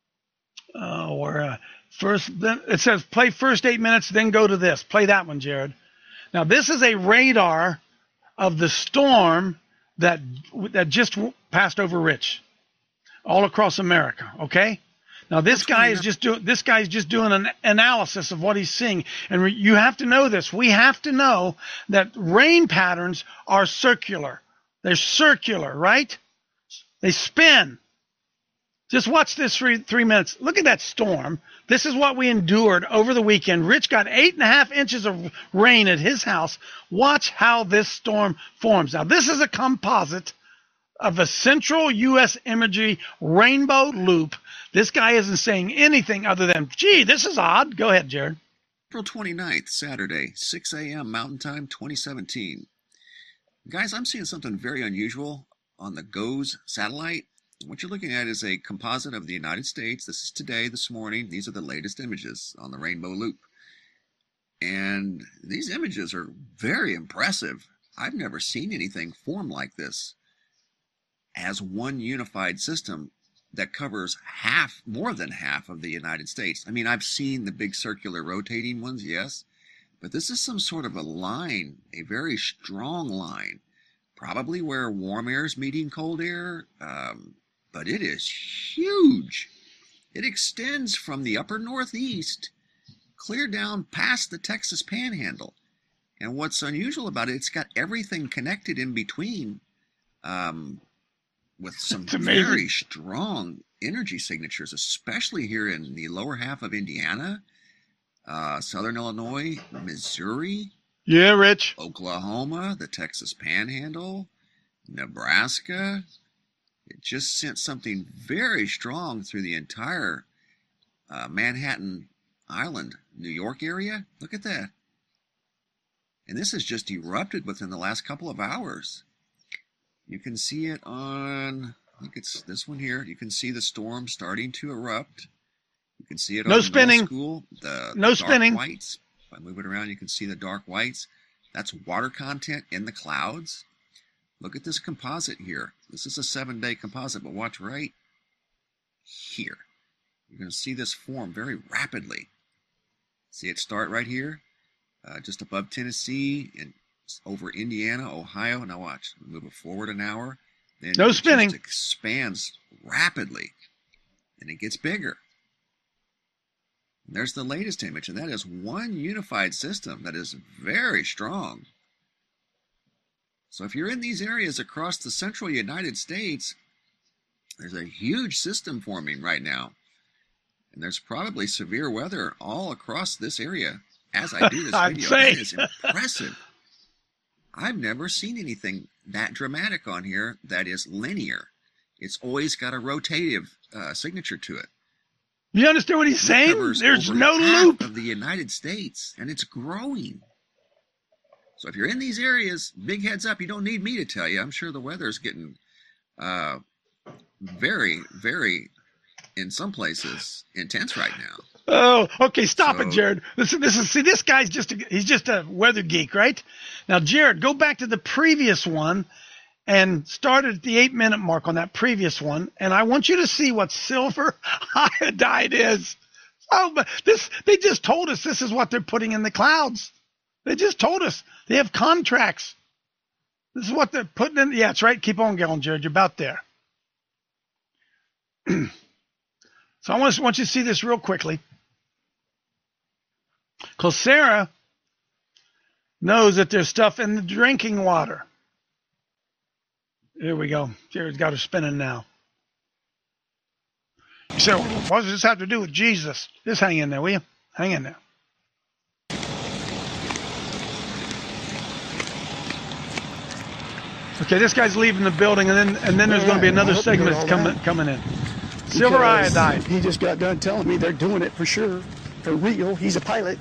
uh, where uh, first. Then it says play first eight minutes, then go to this. Play that one, Jared. Now this is a radar of the storm that that just passed over Rich, all across America. Okay. Now this guy is just doing this guy's just doing an analysis of what he's seeing, and re, you have to know this. We have to know that rain patterns are circular. They're circular, right? They spin. Just watch this for three minutes. Look at that storm. This is what we endured over the weekend. Rich got eight and a half inches of rain at his house. Watch how this storm forms. Now this is a composite of a central U S imagery rainbow loop. This guy isn't saying anything other than, gee, this is odd. Go ahead, Jared. April twenty-ninth, Saturday, six a.m. Mountain Time, twenty seventeen. Guys, I'm seeing something very unusual on the GOES satellite. What you're looking at is a composite of the United States. This is today, this morning. These are the latest images on the rainbow loop. And these images are very impressive. I've never seen anything form like this as one unified system that covers half, more than half of the United States. I mean, I've seen the big circular rotating ones, yes, but this is some sort of a line, a very strong line, probably where warm air is meeting cold air, um, but it is huge. It extends from the upper northeast clear down past the Texas Panhandle. And what's unusual about it, it's got everything connected in between, um, with some very strong energy signatures, especially here in the lower half of Indiana, uh, Southern Illinois, Missouri. Yeah, Rich. Oklahoma, the Texas Panhandle, Nebraska. It just sent something very strong through the entire uh, Manhattan Island, New York area. Look at that. And this has just erupted within the last couple of hours. You can see it on, I think it's this one here. You can see the storm starting to erupt. You can see it no on spinning. Middle School. The, no the dark spinning. whites. If I move it around, you can see the dark whites. That's water content in the clouds. Look at this composite here. This is a seven-day composite, but watch right here. You're going to see this form very rapidly. See it start right here, uh, just above Tennessee and over Indiana, Ohio. Now watch. Move it forward an hour. Then no it spinning. Just expands rapidly, and it gets bigger. And there's the latest image, and that is one unified system that is very strong. So if you're in these areas across the central United States, there's a huge system forming right now. And there's probably severe weather all across this area as I do this video. That is impressive. I've never seen anything that dramatic on here that is linear. It's always got a rotative uh, signature to it. You understand what he's saying? There's no loop of the United States, and it's growing. So if you're in these areas, big heads up. You don't need me to tell you. I'm sure the weather's getting uh, very, very, in some places, intense right now. Oh, okay. Stop So- it, Jared. This, this is see. This guy's just a, he's just a weather geek, right? Now, Jared, go back to the previous one and start at the eight minute mark on that previous one, and I want you to see what silver iodide is. Oh, but this they just told us this is what they're putting in the clouds. They just told us they have contracts. This is what they're putting in. Yeah, that's right. Keep on going, Jared. You're about there. So I want, to, want you to see this real quickly. Because Sarah knows that there's stuff in the drinking water. Here we go. Jared's got her spinning now. You say, what does this have to do with Jesus? Just hang in there, will you? Hang in there. Okay, this guy's leaving the building, and then and then there's going to be another segment that's coming coming in. Silver Because iodide. He just got done telling me they're doing it for sure, for real. He's a pilot.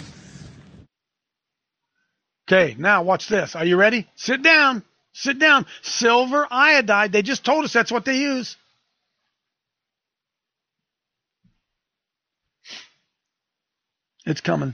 Okay, now watch this. Are you ready? Sit down. Sit down. Silver iodide. They just told us that's what they use. It's coming.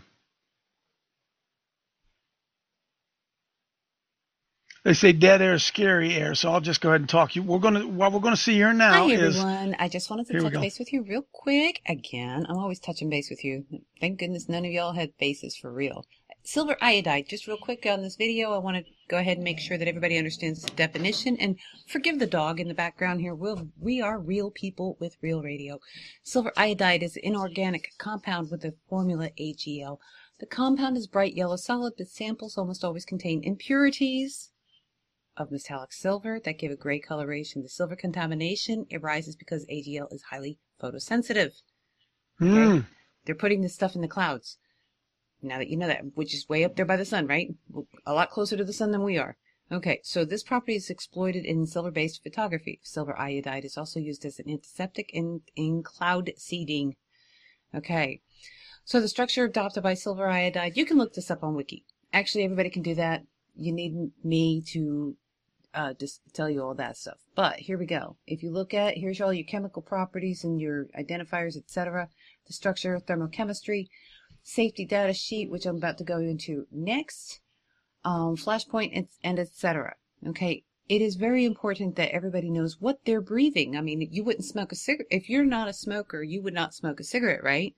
They say dead air is scary air, so I'll just go ahead and talk. You, we're going to what we're going to see here now Hi, is everyone. I just wanted to Here we touch go. base with you real quick. Again, I'm always touching base with you. Thank goodness none of y'all had faces for real. Silver iodide, just real quick on this video, I want to go ahead and make sure that everybody understands the definition. And forgive the dog in the background here. We'll, we are real people with real radio. Silver iodide is an inorganic compound with the formula A G L. The compound is bright yellow solid, but samples almost always contain impurities of metallic silver that give a gray coloration. The silver contamination arises because A G L is highly photosensitive. Hmm. They're putting this stuff in the clouds. Now that you know that, which is way up there by the sun, right? A lot closer to the sun than we are. Okay, so this property is exploited in silver-based photography. Silver iodide is also used as an antiseptic in, in cloud seeding. Okay, so the structure adopted by silver iodide, you can look this up on Wiki. Actually, everybody can do that. You need me to uh, just tell you all that stuff. But here we go. If you look at, here's all your chemical properties and your identifiers, et cetera. The structure, thermochemistry, safety data sheet, which I'm about to go into next. um, flashpoint, and, and et cetera. Okay, it is very important that everybody knows what they're breathing. I mean, you wouldn't smoke a cigarette if you're not a smoker. You would not smoke a cigarette, right?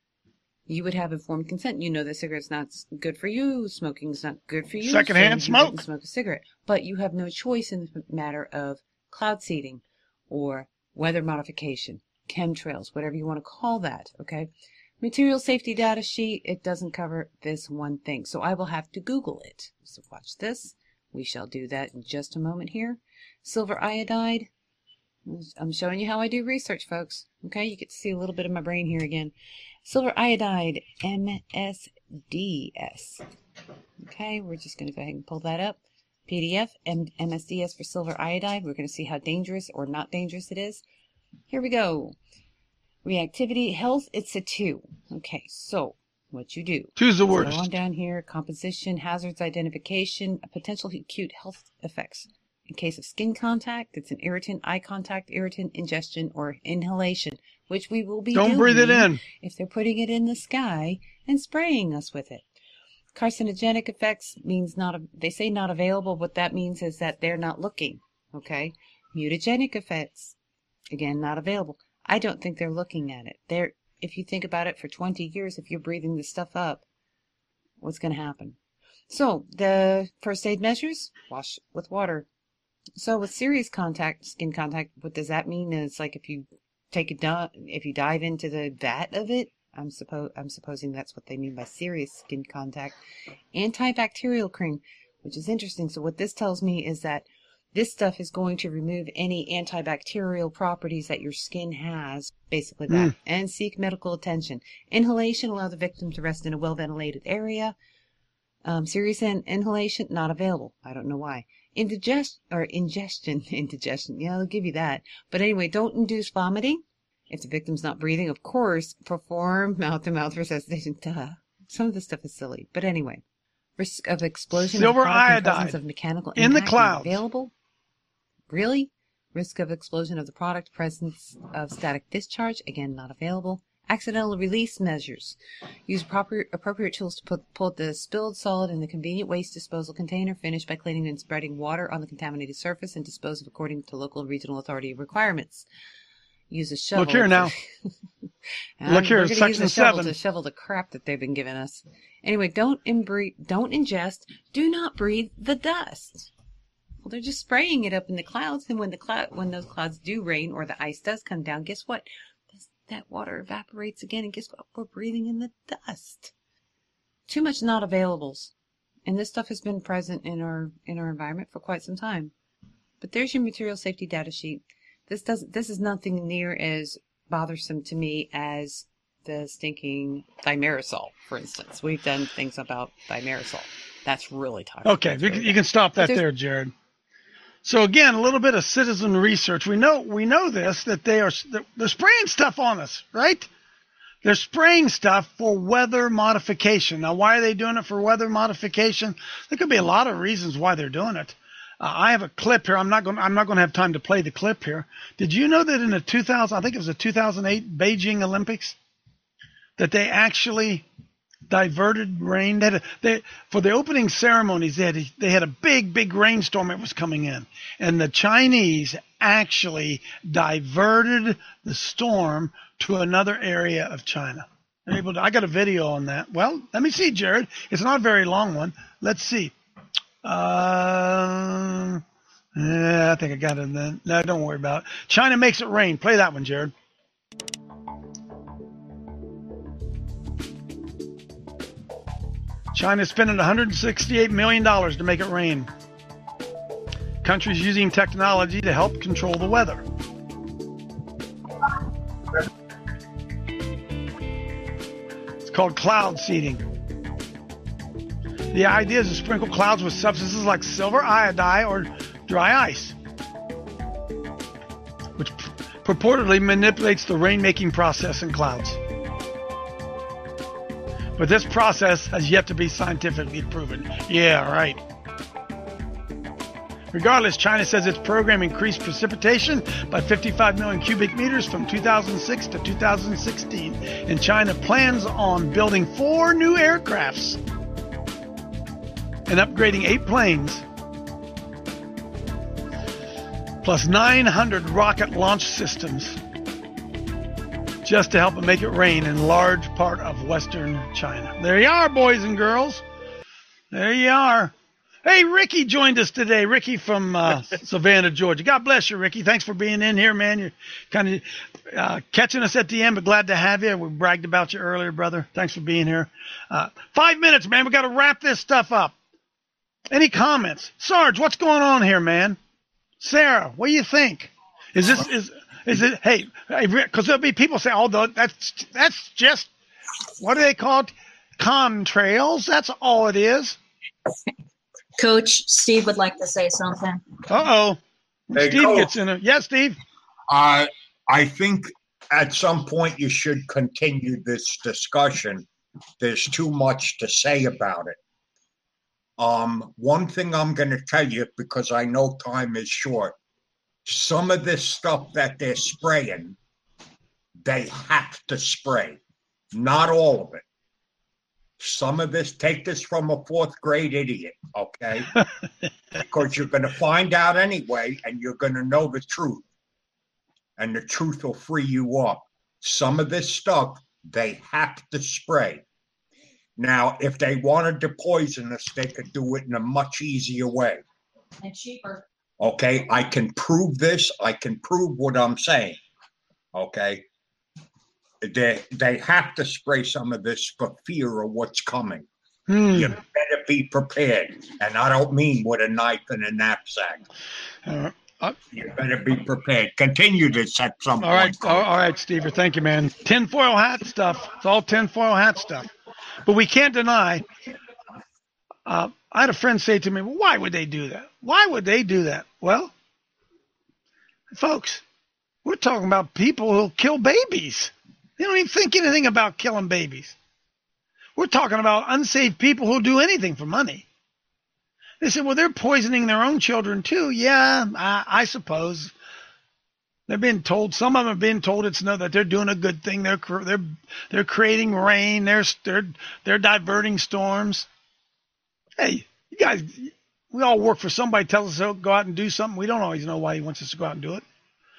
You would have informed consent. You know that cigarette's not good for you. Smoking's not good for you. Secondhand so you smoke. wouldn't smoke a cigarette, but you have no choice in the matter of cloud seeding or weather modification, chemtrails, whatever you want to call that. Okay. Material safety data sheet. It doesn't cover this one thing, so I will have to Google it. So watch this. We shall do that in just a moment here. Silver iodide. I'm showing you how I do research, folks. Okay, you get to see a little bit of my brain here again. Silver iodide, M S D S. Okay, we're just going to go ahead and pull that up. P D F, M S D S for silver iodide. We're going to see how dangerous or not dangerous it is. Here we go. Reactivity, health, it's a two. Okay, so what you do. Two's the Go worst. on down here, composition, hazards identification, potential acute health effects. In case of skin contact, it's an irritant, eye contact, irritant, ingestion, or inhalation, which we will be Don't doing breathe it in. if they're putting it in the sky and spraying us with it. Carcinogenic effects means not, a, they say not available. What that means is that they're not looking, okay? Mutagenic effects, again, not available. I don't think they're looking at it. They're, if you think about it, for twenty years, if you're breathing this stuff up, what's going to happen? So, the first aid measures, wash with water. So with serious contact, skin contact, what does that mean? Is like if you take a di- if you dive into the vat of it, I'm suppo- I'm supposing that's what they mean by serious skin contact. Antibacterial cream, which is interesting. So what this tells me is that this stuff is going to remove any antibacterial properties that your skin has, basically that, Mm. and seek medical attention. Inhalation, allow the victim to rest in a well-ventilated area. Um, serious in- inhalation, not available. I don't know why. Indigest or ingestion, indigestion. Yeah, I'll give you that. But anyway, don't induce vomiting. If the victim's not breathing, of course, perform mouth-to-mouth resuscitation. Duh. Some of this stuff is silly. But anyway, risk of explosion Silver of product and presence iodide of mechanical in the impact clouds. available. Really? Risk of explosion of the product, presence of static discharge, again, not available. Accidental release measures. Use proper appropriate tools to put, put the spilled solid in the convenient waste disposal container. Finish by cleaning and spreading water on the contaminated surface and dispose of according to local and regional authority requirements. Use a shovel. Look here now. And Look here, we're gonna section use a shovel seven. to shovel the crap that they've been giving us. Anyway, don't imbre- don't ingest. Do not breathe the dust. Well, they're just spraying it up in the clouds, and when the cloud, when those clouds do rain or the ice does come down, guess what? That water evaporates again, and guess what? We're breathing in the dust. Too much not availables, and this stuff has been present in our in our environment for quite some time. But there's your material safety data sheet. This does this is nothing near as bothersome to me as the stinking thimerosal, for instance. We've done things about thimerosal. That's really toxic. Okay, you can, you can stop that But there's- there, Jared. So again, a little bit of citizen research. We know we know this that they are they're spraying stuff on us, right? They're spraying stuff for weather modification. Now, why are they doing it for weather modification? There could be a lot of reasons why they're doing it. Uh, I have a clip here. I'm not going. I'm not going to have time to play the clip here. Did you know that in the two thousand, I think it was the two thousand eight Beijing Olympics, that they actually diverted rain? They, had a, they for the opening ceremonies, they had a, they had a big, big rainstorm that was coming in, and the Chinese actually diverted the storm to another area of China. They're able to, I got a video on that. Well, let me see, Jared. It's not a very long one. Let's see. Uh, yeah, I think I got it then. No, don't worry about it. China makes it rain. Play that one, Jared. China is spending one hundred sixty-eight million dollars to make it rain. Countries using technology to help control the weather. It's called cloud seeding. The idea is to sprinkle clouds with substances like silver iodide or dry ice, which p- purportedly manipulates the rain-making process in clouds. But this process has yet to be scientifically proven. Yeah, right. Regardless, China says its program increased precipitation by fifty-five million cubic meters from two thousand six to two thousand sixteen, and China plans on building four new aircrafts and upgrading eight planes, plus nine hundred rocket launch systems, just to help it make it rain in large part of western China. There you are, boys and girls. There you are. Hey, Ricky joined us today. Ricky from uh, Savannah, Georgia. God bless you, Ricky. Thanks for being in here, man. You're kind of uh, catching us at the end, but glad to have you. We bragged about you earlier, brother. Thanks for being here. Uh, five minutes, man. We got to wrap this stuff up. Any comments? Sarge, what's going on here, man? Sarah, what do you think? Is this is is it? Hey, because there'll be people say, "Oh, that's that's just what are they called? Contrails. That's all it is." Coach, Steve would like to say something. Uh-oh. Hey, Steve Coach. gets in it. Yes, Steve? Uh, I think at some point you should continue this discussion. There's too much to say about it. Um, one thing I'm going to tell you, because I know time is short, some of this stuff that they're spraying, they have to spray. Not all of it. Some of this, take this from a fourth grade idiot, okay? Because you're going to find out anyway, and you're going to know the truth. And the truth will free you up. Some of this stuff, they have to spray. Now, if they wanted to poison us, they could do it in a much easier way. And cheaper. Okay, I can prove this. I can prove what I'm saying. Okay? They they have to spray some of this for fear of what's coming. Hmm. You better be prepared. And I don't mean with a knife and a knapsack. Uh, uh, you better be prepared. Continue this at some all right, point. all, all right, Steve. Thank you, man. Tinfoil hat stuff. It's all tinfoil hat stuff. But we can't deny. Uh, I had a friend say to me, well, why would they do that? Why would they do that? Well, folks, we're talking about people who'll kill babies. They don't even think anything about killing babies. We're talking about unsaved people who'll do anything for money. They said, well, they're poisoning their own children too. Yeah, I, I suppose. They're being told, some of them are being told it's no, that they're doing a good thing. They're they're they're creating rain. They're they're they're diverting storms. Hey, you guys, we all work for somebody. Tells us to go out and do something. We don't always know why he wants us to go out and do it.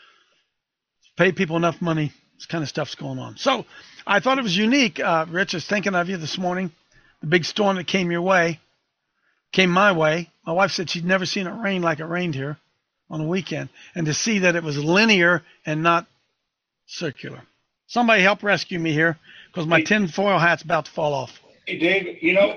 Pay people enough money. This kind of stuff's going on. So I thought it was unique. Uh, Rich, I was thinking of you this morning. The big storm that came your way, came my way. My wife said she'd never seen it rain like it rained here on a weekend. And to see that it was linear and not circular. Somebody help rescue me here because my Hey. tinfoil hat's about to fall off. Hey, Dave, you know,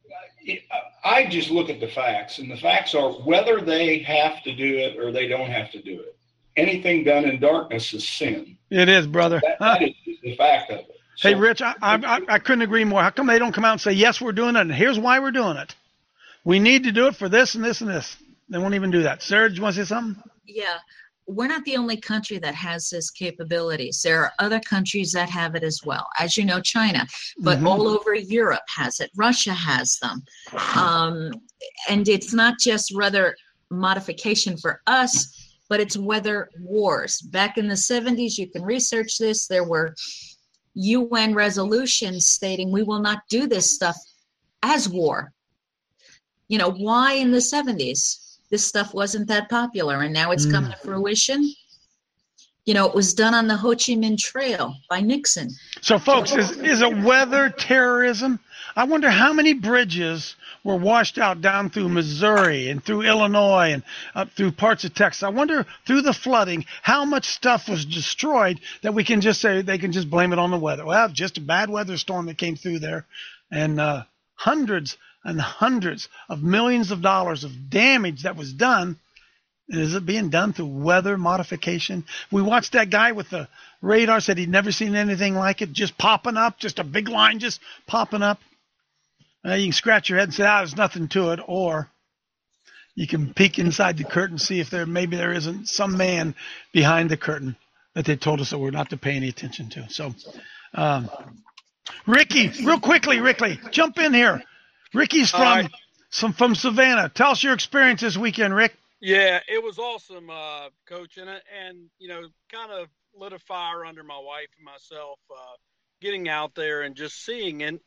I just look at the facts, and the facts are whether they have to do it or they don't have to do it. Anything done in darkness is sin. It is, brother. That, Huh? that is the fact of it. Hey, Rich, I, I, I couldn't agree more. How come they don't come out and say, yes, we're doing it, and here's why we're doing it? We need to do it for this and this and this. They won't even do that. Sarah, do you want to say something? Yeah, we're not the only country that has this capabilities. There are other countries that have it as well. As you know, China, but Mhm. all over Europe has it. Russia has them. Um, and it's not just weather modification for us, but it's weather wars. Back in the seventies, you can research this, there were U N resolutions stating we will not do this stuff as war. You know, why in the seventies? This stuff wasn't that popular, and now it's Mm. coming to fruition. You know, it was done on the Ho Chi Minh Trail by Nixon. So, folks, is, is it weather terrorism? I wonder how many bridges were washed out down through Missouri and through Illinois and up through parts of Texas. I wonder through the flooding how much stuff was destroyed that we can just say they can just blame it on the weather. Well, just a bad weather storm that came through there, and uh, hundreds and hundreds of millions of dollars of damage that was done. And is it being done through weather modification? We watched that guy with the radar, said he'd never seen anything like it, just popping up, just a big line just popping up. Uh, you can scratch your head and say, ah, there's nothing to it. Or you can peek inside the curtain, see if there maybe there isn't some man behind the curtain that they told us that we're not to pay any attention to. So, um, Ricky, real quickly, Ricky, jump in here. Ricky's from, All right. some, from Savannah. Tell us your experience this weekend, Rick. Yeah, it was awesome, uh, Coach, and and you know, kind of lit a fire under my wife and myself, uh, getting out there and just seeing, and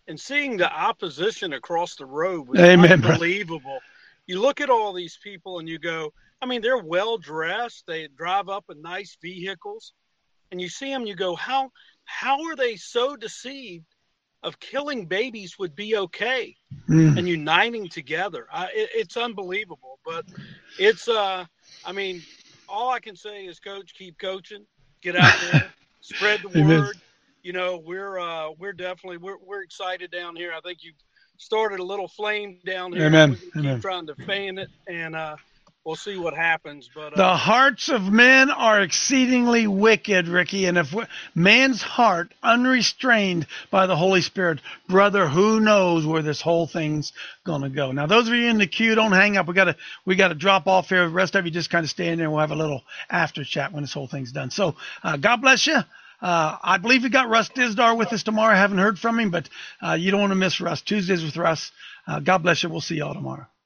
and seeing the opposition across the road was Amen, unbelievable. Brother. You look at all these people and you go, I mean, they're well dressed. They drive up in nice vehicles, and you see them. You go, how how are they so deceived of killing babies would be okay mm. and uniting together? I, it, it's unbelievable. But it's, uh, I mean, all I can say is, Coach, keep coaching, get out there, spread the Amen. word. You know, we're uh, we're definitely we're we're excited down here. I think you started a little flame down here. Amen. We're Amen. keep trying to fan it, and uh, we'll see what happens. But uh, the hearts of men are exceedingly wicked, Ricky, and if we, man's heart unrestrained by the Holy Spirit, brother, who knows where this whole thing's gonna go? Now, those of you in the queue, don't hang up. We gotta we gotta drop off here. The rest of you just kind of stay in there, and we'll have a little after chat when this whole thing's done. So, uh, God bless you. Uh, I believe we got Russ Dizdar with us tomorrow. I haven't heard from him, but uh, you don't want to miss Russ. Tuesdays with Russ. Uh, God bless you. We'll see y'all tomorrow.